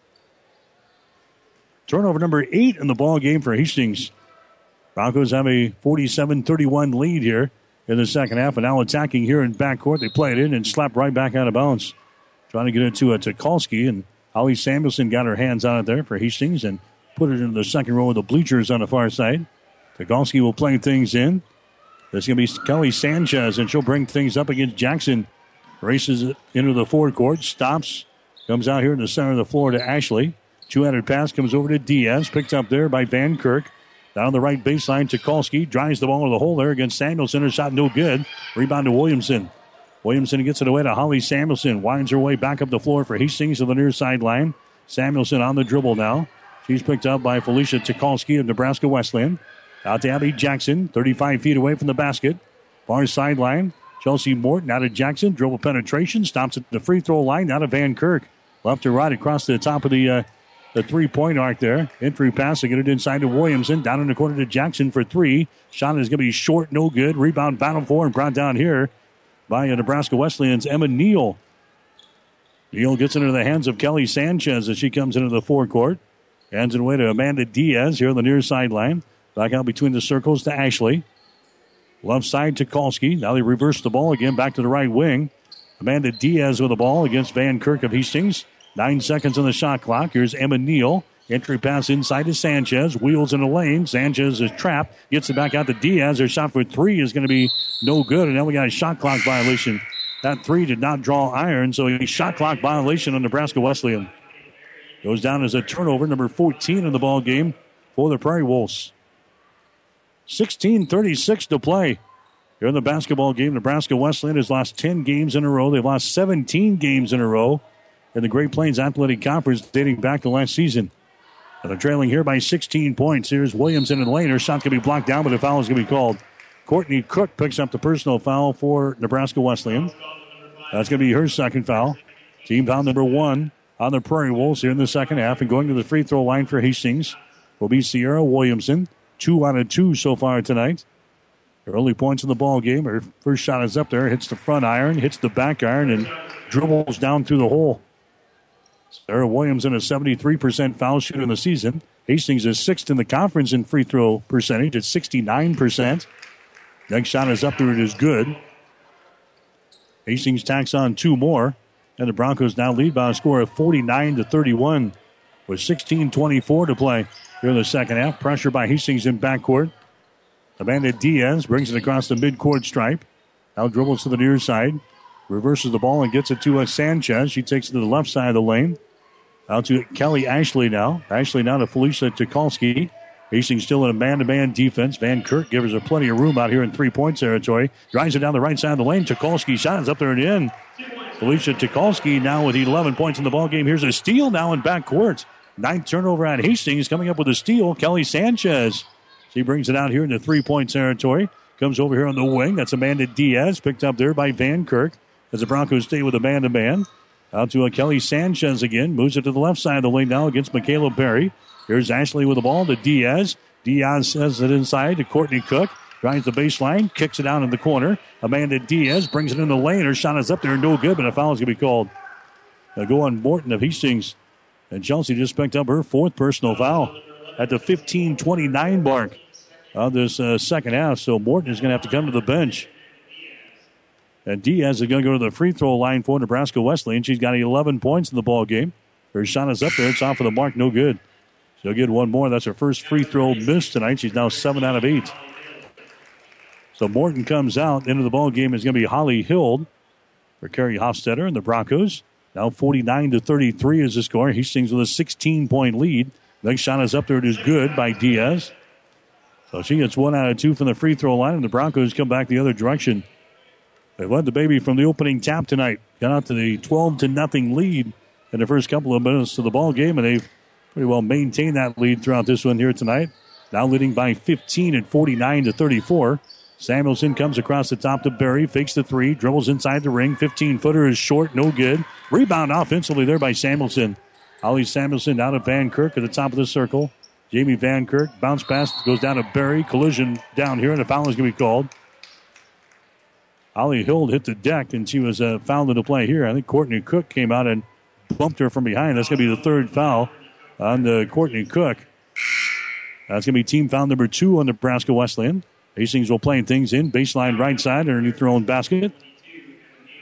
Turnover number eight in the ball game for Hastings. Broncos have a forty-seven thirty-one lead here in the second half, and now attacking here in backcourt. They play it in and slap right back out of bounds. trying to get it to uh, Tukolsky, and Holly Samuelson got her hands on it there for Hastings and put it into the second row of the bleachers on the far side. Tukolsky will play things in. There's going to be Kelly Sanchez, and she'll bring things up against Jackson. Races it into the forward court, stops, comes out here in the center of the floor to Ashley. Two-handed pass comes over to Diaz, picked up there by Van Kirk. Down the right baseline, Tukolsky drives the ball to the hole there against Samuelson. Her shot no good. Rebound to Williamson. Williamson gets it away to Holly Samuelson. Winds her way back up the floor for Hastings to the near sideline. Samuelson on the dribble now. She's picked up by Felicia Tukolsky of Nebraska Wesleyan. Out to Abby Jackson, thirty-five feet away from the basket. Far sideline, Chelsea Morton out of Jackson. Dribble penetration, stops at the free throw line. Out of Van Kirk. Left to right across the top of the uh, the three-point arc there. Entry pass to get it inside to Williamson. Down in the corner to Jackson for three. Shot is going to be short, no good. Rebound battle for and brought down here by uh, Nebraska Wesleyan's Emma Neal. Neal gets into the hands of Kelly Sanchez as she comes into the forecourt. Hands it away to Amanda Diaz here on the near sideline. Back out between the circles to Ashley. Left side to Tukolsky. Now they reverse the ball again back to the right wing. Amanda Diaz with the ball against Van Kirk of Hastings. Nine seconds on the shot clock. Here's Emma Neal. Entry pass inside to Sanchez. Wheels in the lane. Sanchez is trapped. Gets it back out to Diaz. Her shot for three is going to be no good. And now we got a shot clock violation. That three did not draw iron, so a shot clock violation on Nebraska Wesleyan. Goes down as a turnover, number fourteen in the ball game for the Prairie Wolves. sixteen thirty-six to play. Here in the basketball game, Nebraska Wesleyan has lost ten games in a row. They've lost seventeen games in a row in the Great Plains Athletic Conference dating back to last season. And they're trailing here by sixteen points. Here's Williamson and Lane. Her shot can be blocked down, but a foul is going to be called. Courtney Cook picks up the personal foul for Nebraska Wesleyan. That's going to be her second foul. Team foul number one on the Prairie Wolves here in the second half. And going to the free throw line for Hastings will be Sierra Williamson. Two out of two so far tonight. Her only points in the ball game. Her first shot is up there. Hits the front iron, hits the back iron, and dribbles down through the hole. Sarah Williamson, a seventy-three percent foul shooter in the season. Hastings is sixth in the conference in free throw percentage at sixty-nine percent. Next shot is up there. It is good. Hastings tacks on two more. And the Broncos now lead by a score of forty-nine to thirty-one with sixteen twenty-four to play here in the second half. Pressure by Hastings in backcourt. Amanda Diaz brings it across the midcourt stripe. Now dribbles to the near side. Reverses the ball and gets it to uh, Sanchez. She takes it to the left side of the lane. Out to Kelly Ashley now. Ashley now to Felicia Tukolsky. Hastings still in a man-to-man defense. Van Kirk gives her plenty of room out here in three-point territory. Drives it down the right side of the lane. Tukolsky shot is up there and in. Felicia Tukolsky now with eleven points in the ballgame. Here's a steal now in backcourt. Ninth turnover at Hastings. Coming up with a steal, Kelly Sanchez. She brings it out here in the three-point territory. Comes over here on the wing. That's Amanda Diaz, picked up there by Van Kirk as the Broncos stay with a man-to-man. Out to a Kelly Sanchez again. Moves it to the left side of the lane now against Michaela Berry. Here's Ashley with the ball to Diaz. Diaz sends it inside to Courtney Cook. Drives the baseline, kicks it down in the corner. Amanda Diaz brings it in the lane. Her shot is up there, no good, but a foul is going to be called. They'll go on Morton of Hastings. And Chelsea just picked up her fourth personal foul at the fifteen twenty-nine mark of this uh, second half. So Morton is going to have to come to the bench. And Diaz is going to go to the free throw line for Nebraska Wesleyan. She's got eleven points in the ball game. Her shot is up there. It's off of the mark, no good. She'll get one more. That's her first free throw miss tonight. She's now seven out of eight. So Morton comes out. Into the ball game is going to be Holly Hild for Carrie Hofstetter and the Broncos. Now forty-nine to thirty-three is the score. Hastings with a sixteen-point lead. Next shot is up there. It is good by Diaz. So she gets one out of two from the free throw line, and the Broncos come back the other direction. They've led the baby from the opening tap tonight. Got out to the twelve to nothing lead in the first couple of minutes of the ball game, and they've pretty well maintained that lead throughout this one here tonight. Now leading by fifteen at forty-nine to thirty-four. Samuelson comes across the top to Berry, fakes the three, dribbles inside the ring. fifteen-footer is short, no good. Rebound offensively there by Samuelson. Holly Samuelson out of Van Kirk at the top of the circle. Jamie Van Kirk, bounce pass, goes down to Berry. Collision down here, and a foul is going to be called. Holly Hild hit the deck, and she was uh, fouled into play here. I think Courtney Cook came out and bumped her from behind. That's going to be the third foul on the Courtney Cook. That's going to be team foul number two on Nebraska Wesleyan. Hastings will play things in. Baseline right side underneath their own basket.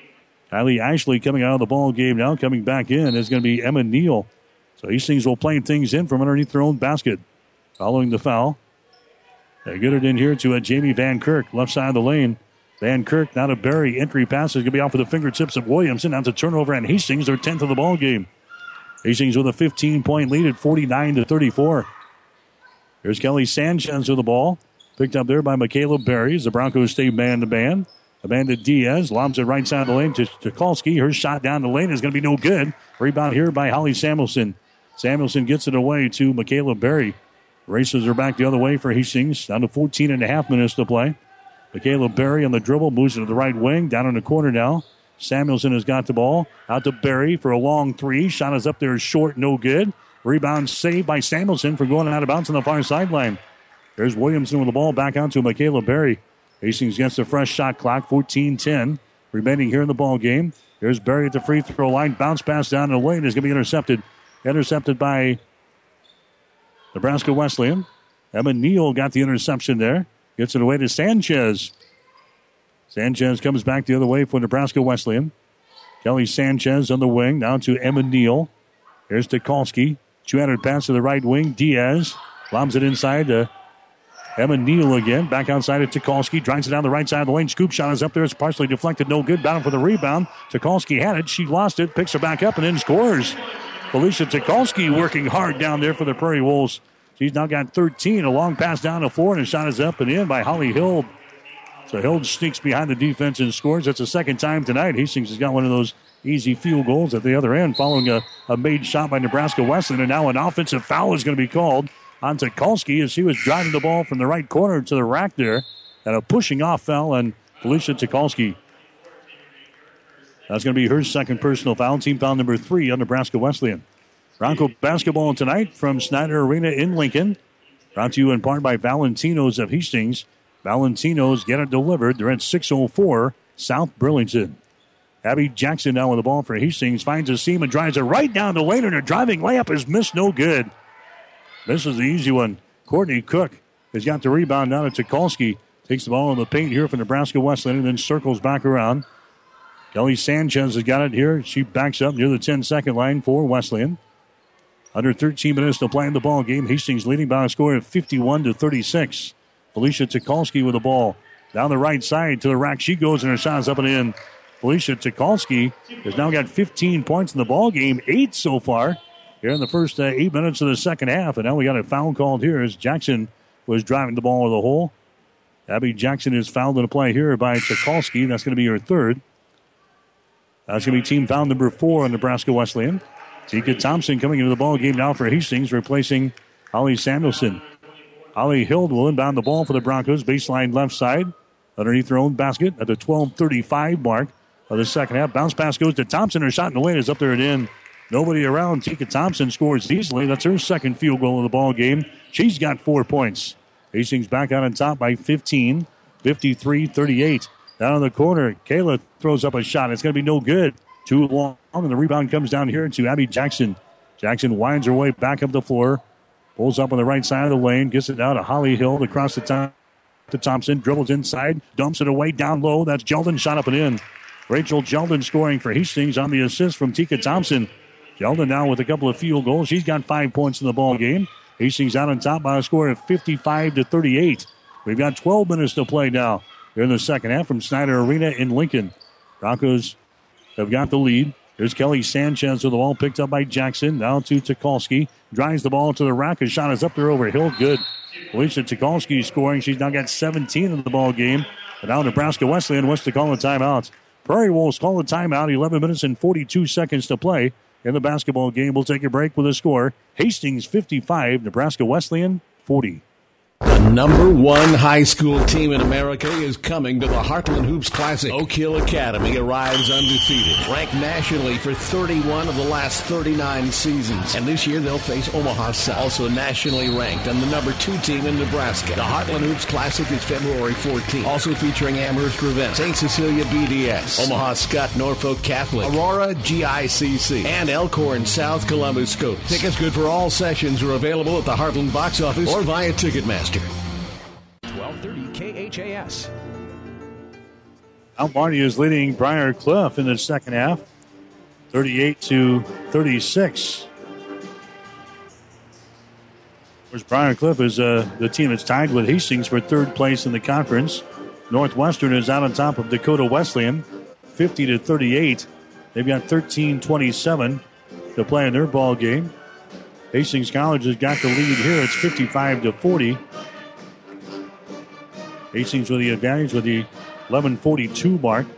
Kylie Ashley coming out of the ball game now. Coming back in is going to be Emma Neal. So Hastings will play things in from underneath their own basket. Following the foul. They get it in here to uh, Jamie Van Kirk, left side of the lane. Van Kirk, now to Berry. Entry pass is going to be off of the fingertips of Williamson. Now to turnover and Hastings, their tenth of the ball game. Hastings with a fifteen-point lead at forty-nine to thirty-four. Here's Kelly Sanchez with the ball. Picked up there by Michaela Berry as the Broncos stay man-to-man. Amanda Diaz lobs it right side of the lane to Tukolsky. Her shot down the lane is going to be no good. Rebound here by Holly Samuelson. Samuelson gets it away to Michaela Berry. Races her back the other way for Hastings. Down to fourteen and a half minutes to play. Michaela Berry on the dribble. Moves it to the right wing. Down in the corner now. Samuelson has got the ball. Out to Berry for a long three. Shot is up there short. No good. Rebound saved by Samuelson for going out of bounds on the far sideline. There's Williamson with the ball back out to Michaela Berry. Hastings gets the fresh shot clock. fourteen ten remaining here in the ball game. There's Berry at the free throw line. Bounce pass down the lane is going to be intercepted. Intercepted by Nebraska Wesleyan. Emma Neal got the interception there. Gets it away to Sanchez. Sanchez comes back the other way for Nebraska Wesleyan. Kelly Sanchez on the wing. Down to Emma Neal. Here's Tukolsky. two-handed pass to the right wing. Diaz lobs it inside to Emma Neal again. Back outside of Tukolsky. Drives it down the right side of the lane. Scoop shot is up there. It's partially deflected. No good. Battle for the rebound. Tukolsky had it. She lost it. Picks her back up and then scores. Felicia Tukolsky working hard down there for the Prairie Wolves. She's now got thirteen. A long pass down the floor, and a shot is up and in by Holly Hild. So Hild sneaks behind the defense and scores. That's the second time tonight. Hastings has got one of those easy field goals at the other end following a, a made shot by Nebraska Wesleyan. And now an offensive foul is going to be called on Tukolsky as she was driving the ball from the right corner to the rack there. And a pushing off foul on Felicia Tukolsky. That's going to be her second personal foul. Team foul number three on Nebraska Wesleyan. Bronco basketball tonight from Snyder Arena in Lincoln. Brought to you in part by Valentino's of Hastings. Valentino's get it delivered. They're at six oh four South Burlington. Abby Jackson now with the ball for Hastings. Finds a seam and drives it right down the lane. And her driving layup is missed. No good. This is the easy one. Courtney Cook has got the rebound down to Tukolsky. Takes the ball in the paint here for Nebraska Wesleyan and then circles back around. Kelly Sanchez has got it here. She backs up near the ten-second line for Wesleyan. Under thirteen minutes to play in the ball game. Hastings leading by a score of fifty-one to thirty-six. Felicia Tukolsky with the ball. Down the right side to the rack. She goes and her shot is up and in. Felicia Tukolsky has now got fifteen points in the ball game. Eight so far here in the first uh, eight minutes of the second half. And now we got a foul called here as Jackson was driving the ball to the hole. Abby Jackson is fouled in a play here by Tukolsky. That's going to be her third. That's going to be team foul number four on Nebraska Wesleyan. Tika Thompson coming into the ball game now for Hastings, replacing Holly Samuelson. Holly Hild will inbound the ball for the Broncos. Baseline left side, underneath their own basket at the twelve thirty-five mark of the second half. Bounce pass goes to Thompson. Her shot in the lane is up there and in. Nobody around. Tika Thompson scores easily. That's her second field goal of the ball game. She's got four points. Hastings back out on top by fifteen, fifty-three thirty-eight. Down in the corner, Kayla throws up a shot. It's going to be no good. Too long, and the rebound comes down here to Abby Jackson. Jackson winds her way back up the floor. Pulls up on the right side of the lane. Gets it down to Holly Hild across the top to Thompson. Dribbles inside. Dumps it away down low. That's Jeldon. Shot up and in. Rachel Jeldon scoring for Hastings on the assist from Tika Thompson. Jeldon now with a couple of field goals. She's got five points in the ball game. Hastings out on top by a score of fifty-five to thirty-eight. We've got twelve minutes to play now here in the second half from Snyder Arena in Lincoln. Broncos have got the lead. Here's Kelly Sanchez with the ball picked up by Jackson. Now to Tukolsky. Drives the ball to the rack. His shot is up there over Hill. Good. Alicia Tukolsky scoring. She's now got seventeen in the ball game. And now Nebraska Wesleyan wants to call a timeout. Prairie Wolves call a timeout. eleven minutes and forty-two seconds to play in the basketball game. We'll take a break with a score. Hastings fifty-five, Nebraska Wesleyan forty. The number one high school team in America is coming to the Heartland Hoops Classic. Oak Hill Academy arrives undefeated, ranked nationally for thirty-one of the last thirty-nine seasons. And this year they'll face Omaha South, also nationally ranked and the number two team in Nebraska. The Heartland Hoops Classic is February fourteenth, also featuring Amherst Ravenna, Saint Cecilia B D S, Omaha Scott Norfolk Catholic, Aurora G I C C, and Elkhorn South Columbus Scotus. Tickets good for all sessions are available at the Heartland box office or via Ticketmaster. twelve thirty K H A S. Mount Marty is leading Briar Cliff in the second half, thirty-eight to thirty-six. Of course, Briar Cliff is uh, the team that's tied with Hastings for third place in the conference. Northwestern is out on top of Dakota Wesleyan, fifty to thirty-eight. They've got thirteen twenty-seven to play in their ball game. Hastings College has got the lead here. It's fifty-five to forty. Hastings with the advantage with the eleven forty-two mark.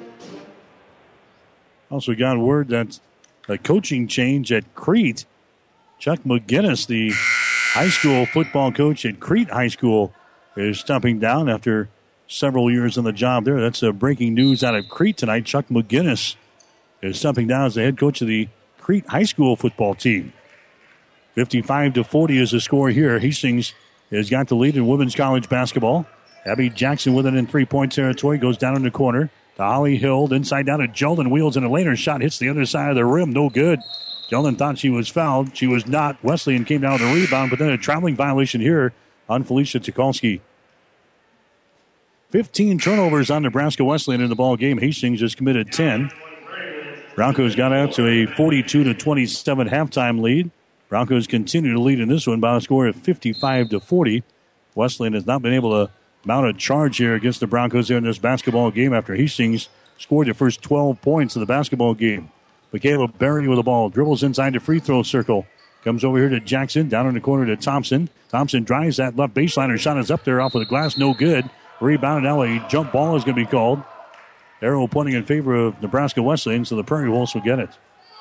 Also got word that a coaching change at Crete. Chuck McGinnis, the high school football coach at Crete High School, is stepping down after several years on the job there. That's uh, breaking news out of Crete tonight. Chuck McGinnis is stepping down as the head coach of the Crete High School football team. fifty-five to forty is the score here. Hastings has got the lead in women's college basketball. Abby Jackson with it in three-point territory. Goes down in the corner to Holly Hild. Inside down to Jeldon. Wheels in a later shot. Hits the other side of the rim. No good. Jeldon thought she was fouled. She was not. Wesleyan came down with a rebound, but then a traveling violation here on Felicia Tukolsky. fifteen turnovers on Nebraska Wesleyan in the ball game. Hastings has committed ten. Broncos got out to a forty-two to twenty-seven halftime lead. Broncos continue to lead in this one by a score of fifty-five to forty. Wesleyan has not been able to mount a charge here against the Broncos here in this basketball game after Hastings scored the first twelve points of the basketball game. Michaela Berry with the ball. Dribbles inside the free throw circle. Comes over here to Jackson. Down in the corner to Thompson. Thompson drives that left baseline. Her shot is up there off of the glass. No good. Rebound. Now a jump ball is going to be called. Arrow pointing in favor of Nebraska Wesleyan, so the Prairie Wolves will get it.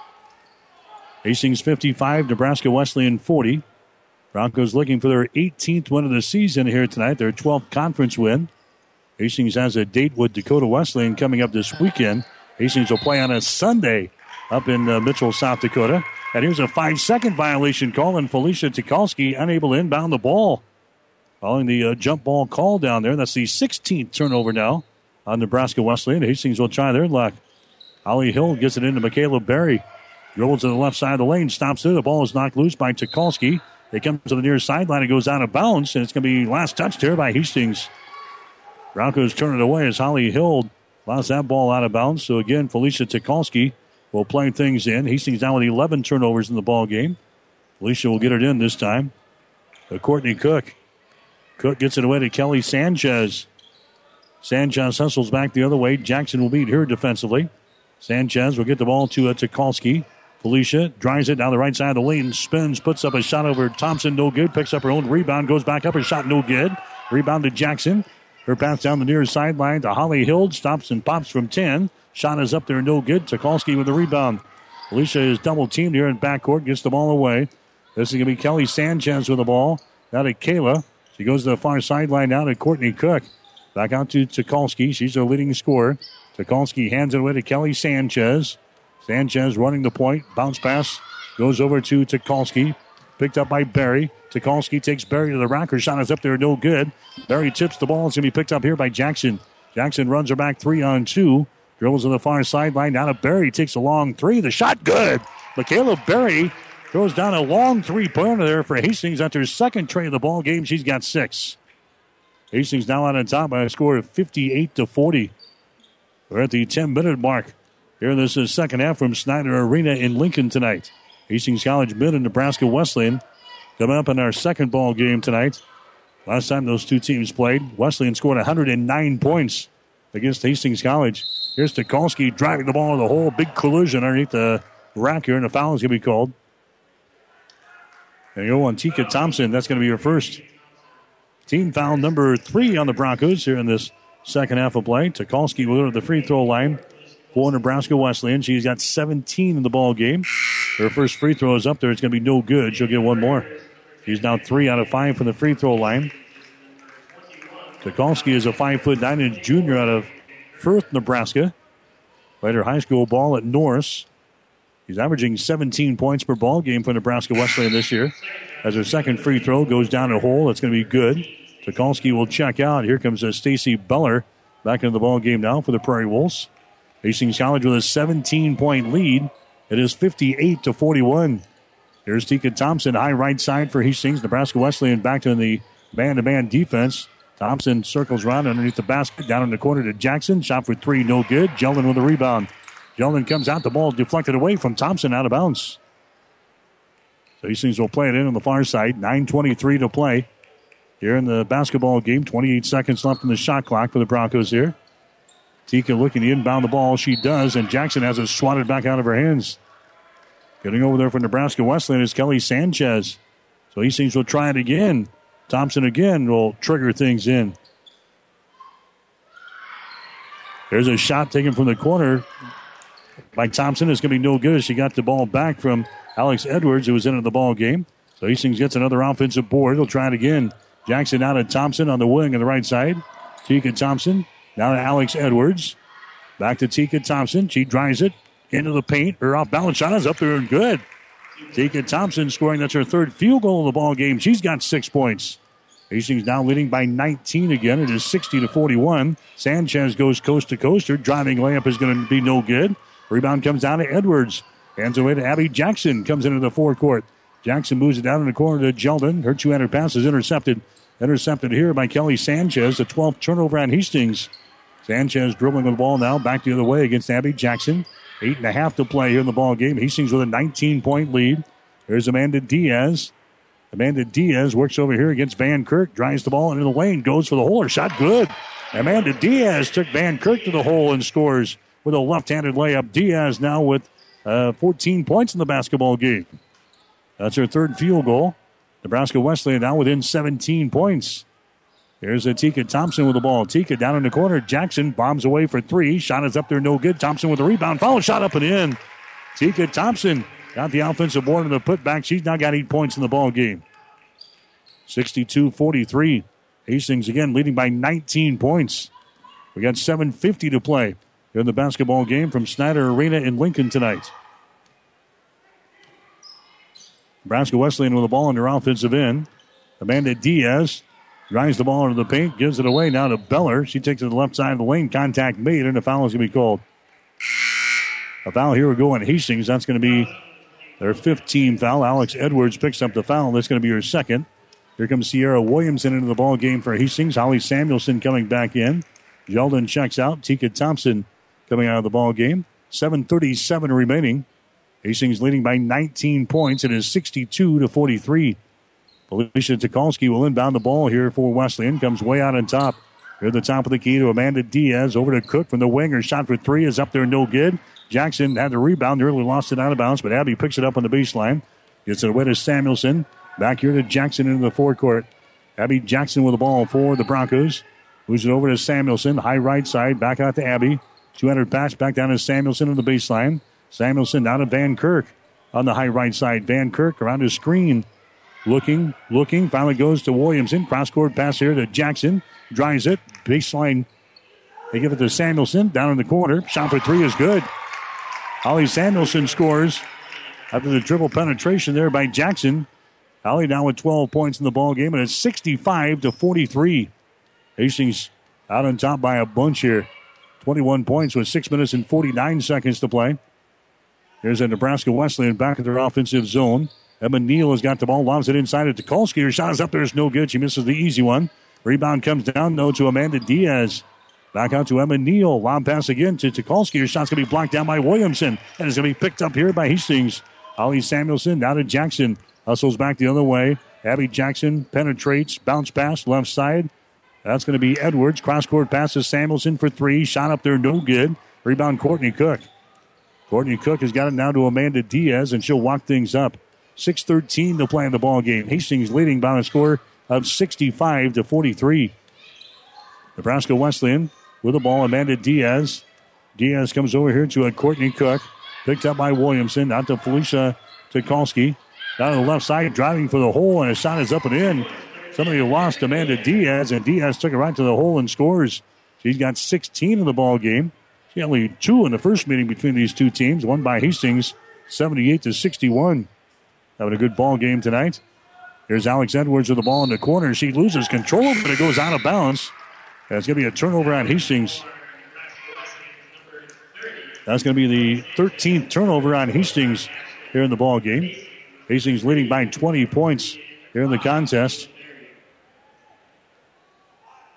Hastings fifty-five, Nebraska Wesleyan forty. Broncos looking for their eighteenth win of the season here tonight, their twelfth conference win. Hastings has a date with Dakota Wesleyan coming up this weekend. Hastings will play on a Sunday up in uh, Mitchell, South Dakota. And here's a five-second violation call, and Felicia Tukolsky unable to inbound the ball. Following the uh, jump ball call down there. That's the sixteenth turnover now on Nebraska Wesleyan. Hastings will try their luck. Holly Hill gets it into Michaela Berry. Dribbles to the left side of the lane. Stops there. The ball is knocked loose by Tukolsky. It comes to the near sideline. It goes out of bounds, and it's going to be last touched here by Hastings. Broncos turn it away as Holly Hill lost that ball out of bounds. So again, Felicia Tukolsky will play things in. Hastings down with eleven turnovers in the ball game. Felicia will get it in this time. To Courtney Cook. Cook gets it away to Kelly Sanchez. Sanchez hustles back the other way. Jackson will beat her defensively. Sanchez will get the ball to uh, Tukolsky. Felicia drives it down the right side of the lane, spins, puts up a shot over Thompson, no good. Picks up her own rebound, goes back up, her shot no good. Rebound to Jackson. Her pass down the near sideline to Holly Hild, stops and pops from ten. Shot is up there, no good. Tukolsky with the rebound. Felicia is double teamed here in backcourt, gets the ball away. This is going to be Kelly Sanchez with the ball. Now to Kayla. She goes to the far sideline now to Courtney Cook. Back out to Tukolsky. She's their leading scorer. Tukolsky hands it away to Kelly Sanchez. Sanchez running the point. Bounce pass goes over to Tukolsky. Picked up by Berry. Tukolsky takes Berry to the rack. Her shot is up there, no good. Berry tips the ball. It's going to be picked up here by Jackson. Jackson runs her back three on two. Dribbles to the far sideline. Down to Berry. Takes a long three. The shot good. Michaela Berry throws down a long three-pointer there for Hastings. That's her second tray of the ball game. She's got six. Hastings now on top by a score of fifty-eight to forty. We're at the ten-minute mark. Here this is second half from Snyder Arena in Lincoln tonight. Hastings College Mid and Nebraska Wesleyan coming up in our second ball game tonight. Last time those two teams played, Wesleyan scored one hundred nine points against Hastings College. Here's Tukolsky driving the ball in the hole. Big collision underneath the rack here, and a foul is going to be called. There you go on Tika Thompson. That's going to be her first. Team foul number three on the Broncos here in this second half of play. Tukolsky will go to the free throw line for Nebraska Wesleyan. She's got seventeen in the ball game. Her first free throw is up there. It's going to be no good. She'll get one more. She's now three out of five from the free throw line. Tukolsky is a five foot nine inch junior out of Firth, Nebraska. Played her high school ball at Norris. She's averaging seventeen points per ball game for Nebraska Wesleyan this year. As her second free throw goes down a hole, it's going to be good. Tukolsky will check out. Here comes uh, Stacy Beller back into the ball game now for the Prairie Wolves. Hastings College with a seventeen-point lead. It is fifty-eight to forty-one. Here's Tika Thompson, high right side for Hastings. Nebraska Wesleyan back to the man-to-man defense. Thompson circles around underneath the basket, down in the corner to Jackson. Shot for three, no good. Jeldon with a rebound. Jeldon comes out, the ball deflected away from Thompson, out of bounds. So Hastings will play it in on the far side. nine twenty-three to play here in the basketball game. twenty-eight seconds left in the shot clock for the Broncos here. Tika looking to inbound the ball. She does, and Jackson has it swatted back out of her hands. Getting over there for Nebraska Wesleyan is Kelly Sanchez. So Hastings will try it again. Thompson again will trigger things in. There's a shot taken from the corner by Thompson. It's going to be no good. She got the ball back from Alex Edwards, who was into the ball game. So Hastings gets another offensive board. He'll try it again. Jackson out of Thompson on the wing on the right side. Tika Thompson now to Alex Edwards. Back to Tika Thompson. She drives it into the paint. Her off-balance shot is up there and good. Tika Thompson scoring. That's her third field goal of the ball game. She's got six points. Hastings now leading by nineteen again. It is sixty to forty-one. Sanchez goes coast to coast. Her driving layup is going to be no good. Rebound comes down to Edwards. Hands away to Abby Jackson. Comes into the forecourt. Jackson moves it down in the corner to Jeldon. Her two-handed pass is intercepted. Intercepted here by Kelly Sanchez. The twelfth turnover on Hastings. Sanchez dribbling the ball now back the other way against Abby Jackson. Eight and a half to play here in the ball game. Hastings with a nineteen-point lead. There's Amanda Diaz. Amanda Diaz works over here against Van Kirk. Drives the ball into the lane. Goes for the hole. Her shot good. Amanda Diaz took Van Kirk to the hole and scores with a left-handed layup. Diaz now with uh, fourteen points in the basketball game. That's her third field goal. Nebraska Wesleyan now within seventeen points. Here's a Tika Thompson with the ball. Tika down in the corner. Jackson bombs away for three. Shot is up there, no good. Thompson with the rebound. Foul shot up and in. Tika Thompson got the offensive board in the putback. She's now got eight points in the ball game. sixty-two forty-three. Hastings again leading by nineteen points. We got seven fifty to play here in the basketball game from Snyder Arena in Lincoln tonight. Nebraska Wesleyan with the ball in their offensive end. Amanda Diaz drives the ball into the paint, gives it away now to Beller. She takes it to the left side of the lane. Contact made, and a foul is going to be called. A foul here will go on Hastings. That's going to be their fifth team foul. Alex Edwards picks up the foul. That's going to be her second. Here comes Sierra Williamson into the ball game for Hastings. Holly Samuelson coming back in. Jeldon checks out. Tika Thompson coming out of the ball game. seven thirty-seven remaining. Hastings leading by nineteen points. It is sixty-two to forty-three. Felicia Tukalski will inbound the ball here for Wesleyan. Comes way out on top. Here at the top of the key to Amanda Diaz. Over to Cook from the wing. Her shot for three is up there, no good. Jackson had the rebound. Nearly lost it out of bounds, but Abby picks it up on the baseline. Gets it away to Samuelson. Back here to Jackson into the forecourt. Abby Jackson with the ball for the Broncos. Moves it over to Samuelson. High right side. Back out to Abby. two hundred pass back down to Samuelson on the baseline. Samuelson down to Van Kirk on the high right side. Van Kirk around his screen. Looking, looking. Finally goes to Williamson. Cross-court pass here to Jackson. Drives it. Baseline. They give it to Samuelson. Down in the corner. Shot for three is good. Holly Samuelson scores after the triple penetration there by Jackson. Holly now with twelve points in the ball game, and it's sixty-five to forty-three. Hastings out on top by a bunch here. twenty-one points with six minutes and forty-nine seconds to play. Here's a Nebraska Wesleyan back in their offensive zone. Emma Neal has got the ball, lobs it inside to Tukalski. Her shot is up there, it's no good. She misses the easy one. Rebound comes down, though, to Amanda Diaz. Back out to Emma Neal. Lob pass again to Tukalski. Her shot's going to be blocked down by Williamson. And it's going to be picked up here by Hastings. Holly Samuelson down to Jackson. Hustles back the other way. Abby Jackson penetrates. Bounce pass left side. That's going to be Edwards. Cross-court pass to Samuelson for three. Shot up there, no good. Rebound, Courtney Cook. Courtney Cook has got it now to Amanda Diaz, and she'll walk things up. six thirteen to play in the ball game. Hastings leading by a score of sixty-five to forty-three. Nebraska Wesleyan with the ball. Amanda Diaz. Diaz comes over here to a Courtney Cook. Picked up by Williamson. Out to Felicia Tukalski. Down to the left side, driving for the hole, and a shot is up and in. Somebody lost Amanda Diaz, and Diaz took it right to the hole and scores. She's got sixteen in the ball game. She had only two in the first meeting between these two teams. Won by Hastings, seventy-eight to sixty-one. Having a good ball game tonight. Here's Alex Edwards with the ball in the corner. She loses control, but it goes out of bounds. That's going to be a turnover on Hastings. That's going to be the thirteenth turnover on Hastings here in the ball game. Hastings leading by twenty points here in the contest.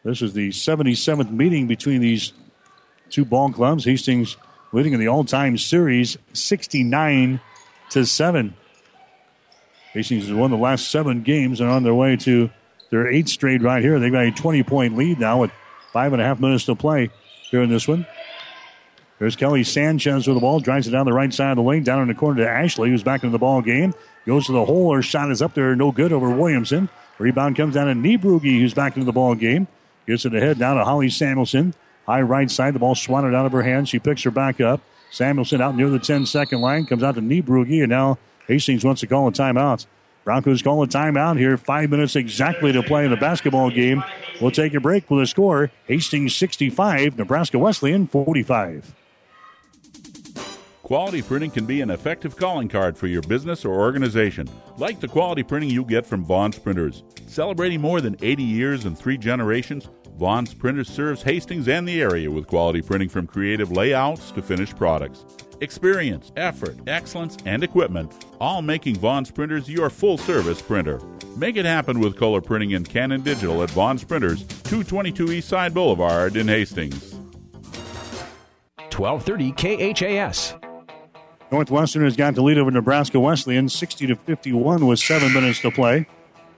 This is the seventy-seventh meeting between these two ball clubs. Hastings leading in the all-time series, sixty-nine to seven. Hastings has won the last seven games and are on their way to their eighth straight right here. They've got a twenty-point lead now with five and a half minutes to play here in this one. There's Kelly Sanchez with the ball. Drives it down the right side of the lane. Down in the corner to Ashley, who's back into the ball game. Goes to the hole. Her shot is up there. No good over Williamson. Rebound comes down to Niebrugge, who's back into the ball game. Gets it ahead down to Holly Samuelson. High right side. The ball swatted out of her hand. She picks her back up. Samuelson out near the ten-second line. Comes out to Niebrugge. And now Hastings wants to call a timeout. Broncos call a timeout here. Five minutes exactly to play in the basketball game. We'll take a break with a score. Hastings sixty-five, Nebraska Wesleyan forty-five. Quality printing can be an effective calling card for your business or organization, like the quality printing you get from Vaughn's Printers. Celebrating more than eighty years and three generations, Vaughn's Printers serves Hastings and the area with quality printing from creative layouts to finished products. Experience, effort, excellence, and equipment, all making Vaughn's Printers your full-service printer. Make it happen with color printing and Canon Digital at Vaughn's Printers, two twenty-two East Side Boulevard in Hastings. twelve thirty K H A S. Northwestern has got the lead over Nebraska Wesleyan, sixty to fifty-one with seven minutes to play.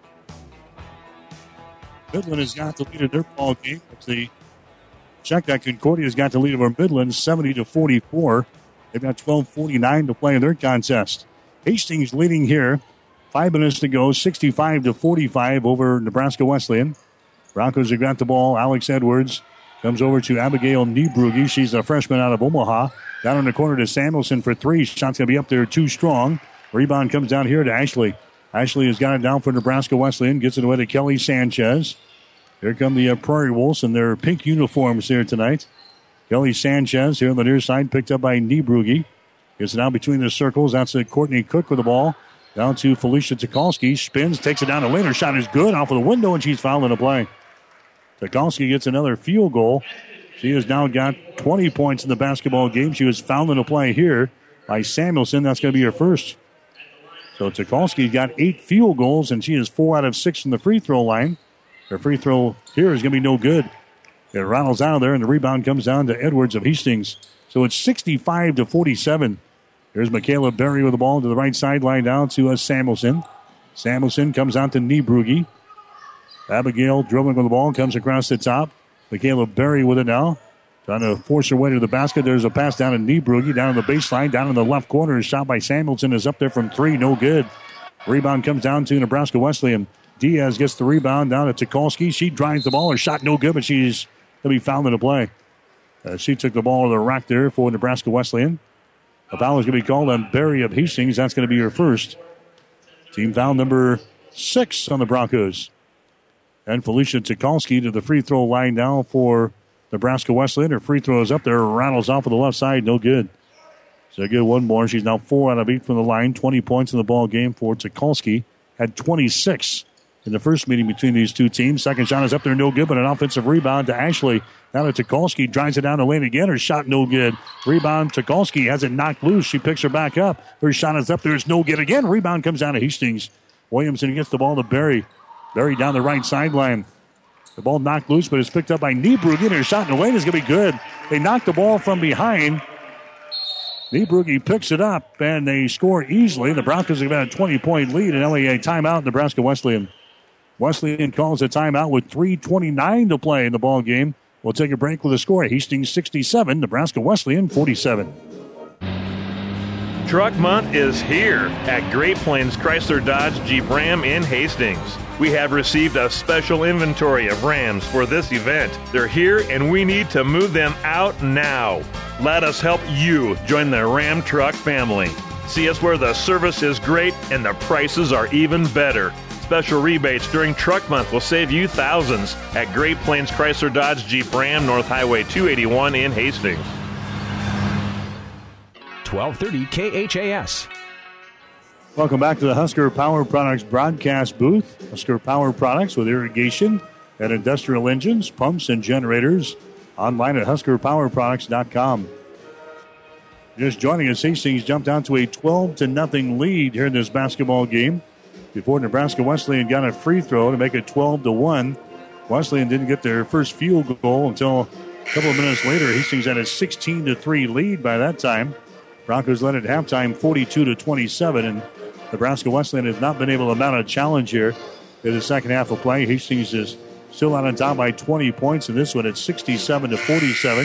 Midland has got the lead in their ball game. The check that Concordia's got the lead over Midland, seventy to forty-four. They've got twelve forty-nine to play in their contest. Hastings leading here. Five minutes to go, sixty-five to forty-five over Nebraska Wesleyan. Broncos have got the ball. Alex Edwards comes over to Abigail Niebrugge. She's a freshman out of Omaha. Down in the corner to Samuelson for three. Shot's going to be up there too strong. Rebound comes down here to Ashley. Ashley has got it down for Nebraska Wesleyan. Gets it away to Kelly Sanchez. Here come the uh, Prairie Wolves in their pink uniforms here tonight. Kelly Sanchez here on the near side, picked up by Niebrugge. Gets it down between the circles. That's uh, Courtney Cook with the ball. Down to Felicia Tukalski. Spins, takes it down to lane. Her shot is good off of the window, and she's fouling the play. Tukalski gets another field goal. She has now got twenty points in the basketball game. She was fouled in a play here by Samuelson. That's going to be her first. So Tukalski got eight field goals, and she is four out of six from the free throw line. Her free throw here is going to be no good. It rattles out of there, and the rebound comes down to Edwards of Hastings. So it's sixty-five to forty-seven. Here's Michaela Berry with the ball to the right sideline down to uh, Samuelson. Samuelson comes out to Niebrugge. Abigail dribbling with the ball, comes across the top. Michaela Berry with it now. Trying to force her way to the basket. There's a pass down to Niebrugge, down on the baseline, down in the left corner. A shot by Samuelson is up there from three, no good. Rebound comes down to Nebraska Wesleyan. Diaz gets the rebound down to Tukalski. She drives the ball. Her shot no good, but she's going to be fouled in the play. Uh, she took the ball to the rack there for Nebraska Wesleyan. A foul is going to be called on Berry of Hastings. That's going to be her first. Team foul number six on the Broncos. And Felicia Tukalski to the free throw line now for Nebraska Wesleyan. Her free throw is up there, rattles off of the left side, no good. So good one more. She's now four out of eight from the line, twenty points in the ball game for Tukalski. Had twenty-six in the first meeting between these two teams. Second shot is up there, no good, but an offensive rebound to Ashley. Now to Tukalski, drives it down the lane again. Her shot no good. Rebound, Tukalski has it knocked loose. She picks her back up. Her shot is up there, it's no good again. Rebound comes down to Hastings. Williamson gets the ball to Berry. Berry down the right sideline. The ball knocked loose, but it's picked up by Niebrugge. Her shot in the lane is going to be good. They knocked the ball from behind. Niebrugge picks it up, and they score easily. The Broncos have got a twenty-point lead, and L A A timeout, Nebraska Wesleyan. Wesleyan calls a timeout with three twenty-nine to play in the ball game. We'll take a break with a score. Hastings sixty-seven, Nebraska Wesleyan forty-seven. Truck Month is here at Great Plains Chrysler Dodge Jeep Ram in Hastings. We have received a special inventory of Rams for this event. They're here and we need to move them out now. Let us help you join the Ram Truck family. See us where the service is great and the prices are even better. Special rebates during Truck Month will save you thousands at Great Plains Chrysler Dodge Jeep Ram, North Highway two eighty-one in Hastings. twelve thirty K H A S. Welcome back to the Husker Power Products broadcast booth. Husker Power Products with irrigation and industrial engines, pumps, and generators. Online at husker power products dot com. Just joining us, Hastings jumped down to a twelve to nothing lead here in this basketball game before Nebraska Wesleyan got a free throw to make it twelve to one. Wesleyan didn't get their first field goal until a couple of minutes later. Hastings had a sixteen to three lead by that time. Broncos led at halftime forty-two to twenty-seven, and Nebraska Wesleyan has not been able to mount a challenge here in the second half of play. Hastings is still out on top by twenty points in this one at sixty-seven to forty-seven.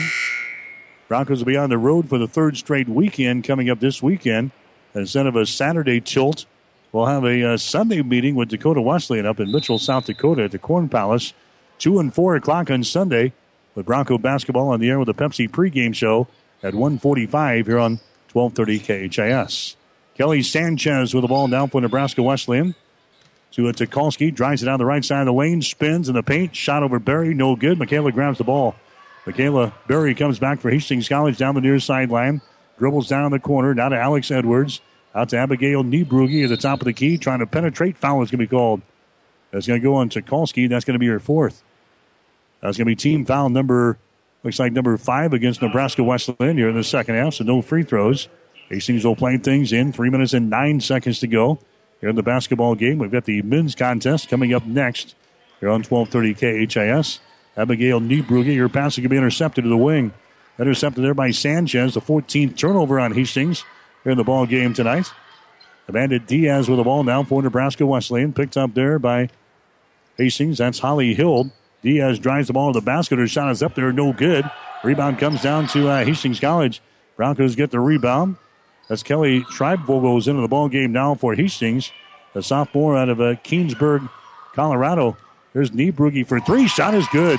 Broncos will be on the road for the third straight weekend coming up this weekend. Instead of a Saturday tilt, we'll have a uh, Sunday meeting with Dakota Wesleyan up in Mitchell, South Dakota at the Corn Palace. two and four o'clock on Sunday with Bronco basketball on the air with the Pepsi pregame show at one forty-five here on twelve thirty K H I S. Kelly Sanchez with the ball down for Nebraska Wesleyan. To a Tukolsky, drives it down the right side of the lane, spins in the paint, shot over Berry, no good. Michaela grabs the ball. Michaela Berry comes back for Hastings College down the near sideline. Dribbles down the corner, now to Alex Edwards. Out to Abigail Niebrugi at the top of the key, trying to penetrate. Foul is going to be called. That's going to go on Tukolsky. That's going to be her fourth. That's going to be team foul number, looks like number five against Nebraska Wesleyan here in the second half, so no free throws. Hastings will play things in. Three minutes and nine seconds to go here in the basketball game. We've got the men's contest coming up next here on twelve thirty K H I S. Abigail Niebrugi, her pass can be intercepted to the wing. Intercepted there by Sanchez, the fourteenth turnover on Hastings here in the ball game tonight. Amanda Diaz with the ball now for Nebraska Wesleyan. Picked up there by Hastings. That's Holly Hill. Diaz drives the ball to the basket. Her shot is up there, no good. Rebound comes down to uh, Hastings College. Broncos get the rebound. That's Kelly Schreibvogel into the ball game now for Hastings. The sophomore out of uh, Keensburg, Colorado. There's Niebrugi for three. Shot is good.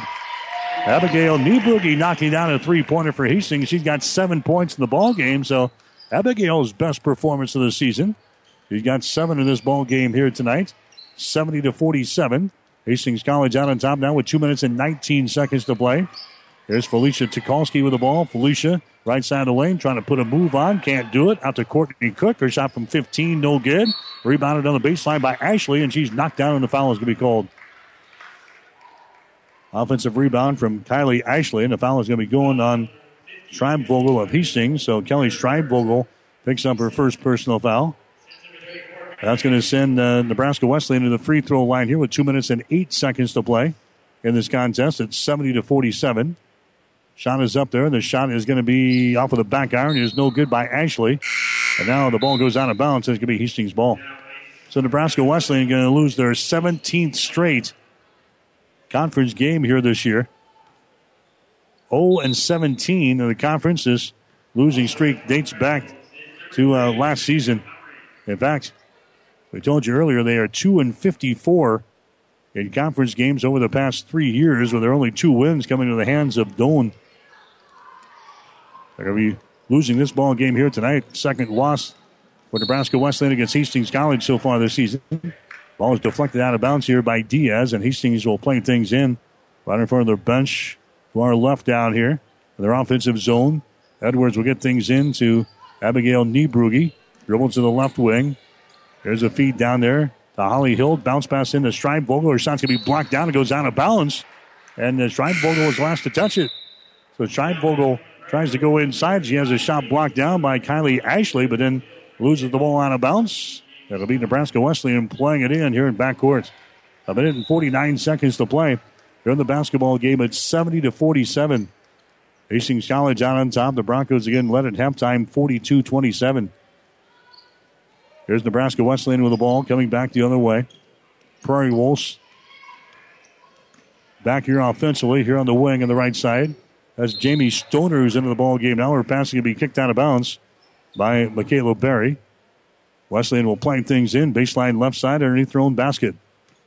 Abigail Niebrugi knocking down a three-pointer for Hastings. She's got seven points in the ball game, so Abigail's best performance of the season. She's got seven in this ball game here tonight, seventy to forty-seven. Hastings College out on top now with two minutes and nineteen seconds to play. There's Felicia Tukolsky with the ball. Felicia, right side of the lane, trying to put a move on. Can't do it. Out to Courtney Cook. Her shot from fifteen, no good. Rebounded on the baseline by Ashley, and she's knocked down, and the foul is going to be called. Offensive rebound from Kylie Ashley, and the foul is going to be going on Schreibvogel of Hastings. So Kelly Schreibvogel picks up her first personal foul. That's going to send uh, Nebraska Wesleyan to the free throw line here with two minutes and eight seconds to play in this contest. It's seventy to forty-seven. Shot is up there, and the shot is going to be off of the back iron. It is no good by Ashley. And now the ball goes out of bounds. It's going to be Hastings' ball. So Nebraska Wesleyan going to lose their seventeenth straight conference game here this year. oh and seventeen in the conference. This losing streak dates back to uh, last season. In fact, we told you earlier they are two and fifty-four in conference games over the past three years, with their only two wins coming to the hands of Doane. They're going to be losing this ball game here tonight. Second loss for Nebraska Wesleyan against Hastings College so far this season. Ball is deflected out of bounds here by Diaz, and Hastings will play things in right in front of their bench to our left down here. In their offensive zone, Edwards will get things in to Abigail Niebrugi. Dribble to the left wing. There's a feed down there to Holly Hill. Bounce pass into Schreibvogel. Her shot's going to be blocked down. It goes out of bounds. And uh, Schreibvogel was last to touch it. So Schreibvogel tries to go inside. She has a shot blocked down by Kylie Ashley, but then loses the ball out of bounds. That'll be Nebraska Wesleyan playing it in here in backcourt. A minute and forty-nine seconds to play. Here in the basketball game, it's seventy to forty-seven. Hastings College out on top. The Broncos again led at halftime, forty-two twenty-seven. Here's Nebraska Wesleyan with the ball, coming back the other way. Prairie Wolves back here offensively, here on the wing on the right side. That's Jamie Stoner who's into the ball game now. Her passing will be kicked out of bounds by Michaela Berry. Wesleyan will play things in. Baseline left side underneath their own basket.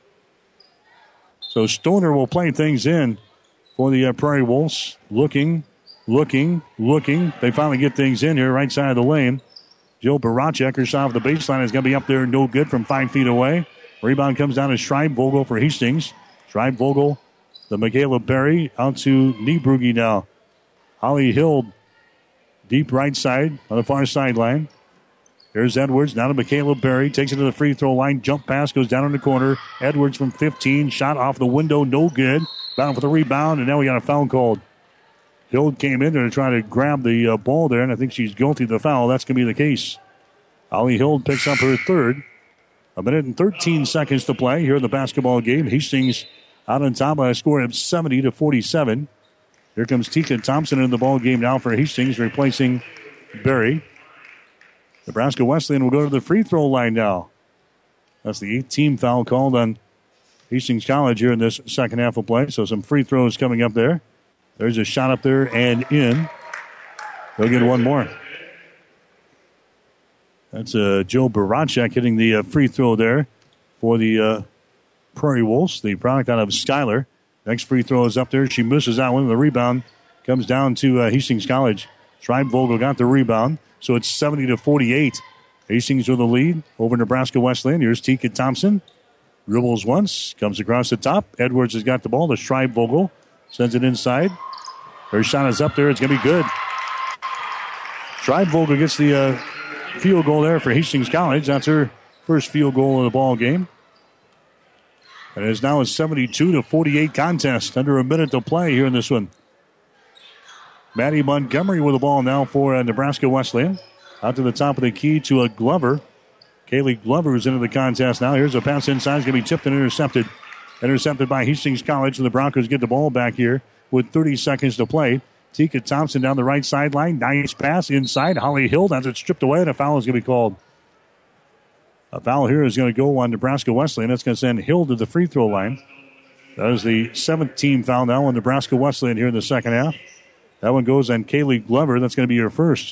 So Stoner will play things in for the uh, Prairie Wolves. Looking, looking, looking. They finally get things in here, right side of the lane. Jill Barachek, her shot off the baseline is going to be up there, no good from five feet away. Rebound comes down to Schreibvogel for Hastings. Schreibvogel, the Michaela Berry, out to Niebrugi now. Holly Hill, deep right side on the far sideline. Here's Edwards, down to Michaela Berry, takes it to the free throw line. Jump pass goes down in the corner. Edwards from fifteen, shot off the window, no good. Bound for the rebound, and now we got a foul called. Hill came in there to try to grab the uh, ball there, and I think she's guilty of the foul. That's going to be the case. Holly Hill picks up her third. A minute and thirteen seconds to play here in the basketball game. Hastings out on top by a score of seventy to forty-seven. Here comes Tika Thompson in the ball game now for Hastings, replacing Berry. Nebraska Wesleyan will go to the free throw line now. That's the eighth team foul called on Hastings College here in this second half of play. So some free throws coming up there. There's a shot up there and in. They'll get one more. That's uh, Joe Barachek hitting the uh, free throw there for the uh, Prairie Wolves, the product out of Schuyler. Next free throw is up there. She misses that one. The rebound comes down to uh, Hastings College. Schreibvogel got the rebound, so it's seventy to forty-eight. Hastings with the lead over Nebraska Wesleyan. Here's Tika Thompson. Dribbles once, comes across the top. Edwards has got the ball to Schreibvogel. Sends it inside. Her shot is up there. It's going to be good. Schreibvogel gets the uh, field goal there for Hastings College. That's her first field goal of the ball game. And it is now a seventy-two to forty-eight contest. Under a minute to play here in this one. Maddie Montgomery with the ball now for uh, Nebraska Wesleyan. Out to the top of the key to a Glover. Kaylee Glover is into the contest now. Here's a pass inside. It's going to be tipped and intercepted. Intercepted by Hastings College. And the Broncos get the ball back here with thirty seconds to play. Tika Thompson down the right sideline. Nice pass inside. Holly Hill has it stripped away, and a foul is going to be called. A foul here is going to go on Nebraska Wesleyan. That's going to send Hill to the free throw line. That is the seventh team foul now on Nebraska Wesleyan here in the second half. That one goes on Kaylee Glover. That's going to be her first.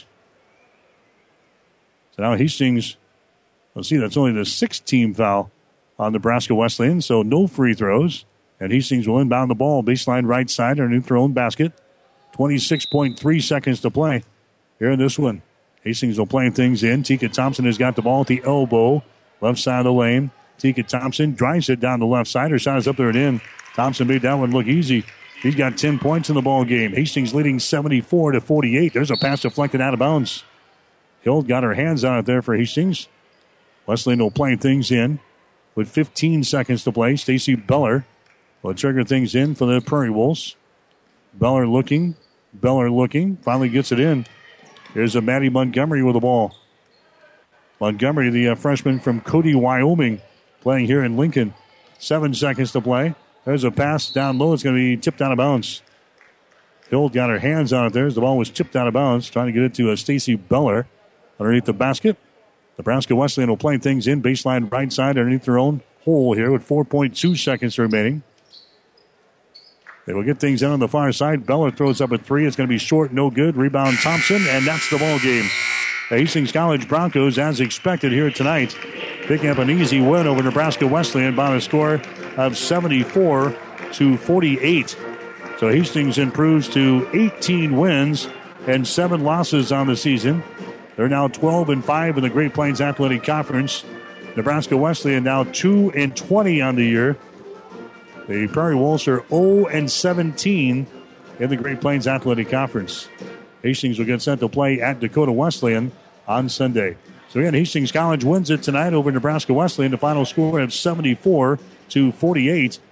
So now Hastings, let's see, that's only the sixth team foul on Nebraska Wesleyan, so no free throws. And Hastings will inbound the ball, baseline right side, underneath their own basket. twenty-six point three seconds to play here in this one. Hastings will play things in. Tika Thompson has got the ball at the elbow, left side of the lane. Tika Thompson drives it down the left side. Her shot is up there and in. Thompson made that one look easy. He's got ten points in the ball game. Hastings leading seventy-four to forty-eight. There's a pass deflected out of bounds. Hill got her hands on it there for Hastings. Wesleyan will play things in with fifteen seconds to play. Stacy Beller will trigger things in for the Prairie Wolves. Beller looking. Beller looking. Finally gets it in. Here's a Maddie Montgomery with the ball. Montgomery, the uh, freshman from Cody, Wyoming, playing here in Lincoln. Seven seconds to play. There's a pass down low. It's going to be tipped out of bounds. Hill got her hands on it there as the ball was tipped out of bounds. Trying to get it to uh, Stacy Beller underneath the basket. Nebraska Wesleyan will play things in. Baseline right side underneath their own hole here with four point two seconds remaining. They will get things in on the far side. Beller throws up a three. It's going to be short, no good. Rebound Thompson, and that's the ball game. The Hastings College Broncos, as expected here tonight, picking up an easy win over Nebraska Wesleyan by a score of seventy-four to forty-eight. So Hastings improves to eighteen wins and seven losses on the season. They're now twelve and five in the Great Plains Athletic Conference. Nebraska Wesleyan now two and twenty on the year. The Prairie Wolves are oh and seventeen in the Great Plains Athletic Conference. Hastings will get sent to play at Dakota Wesleyan on Sunday. So again, Hastings College wins it tonight over Nebraska Wesleyan. The final score of seventy-four to forty-eight.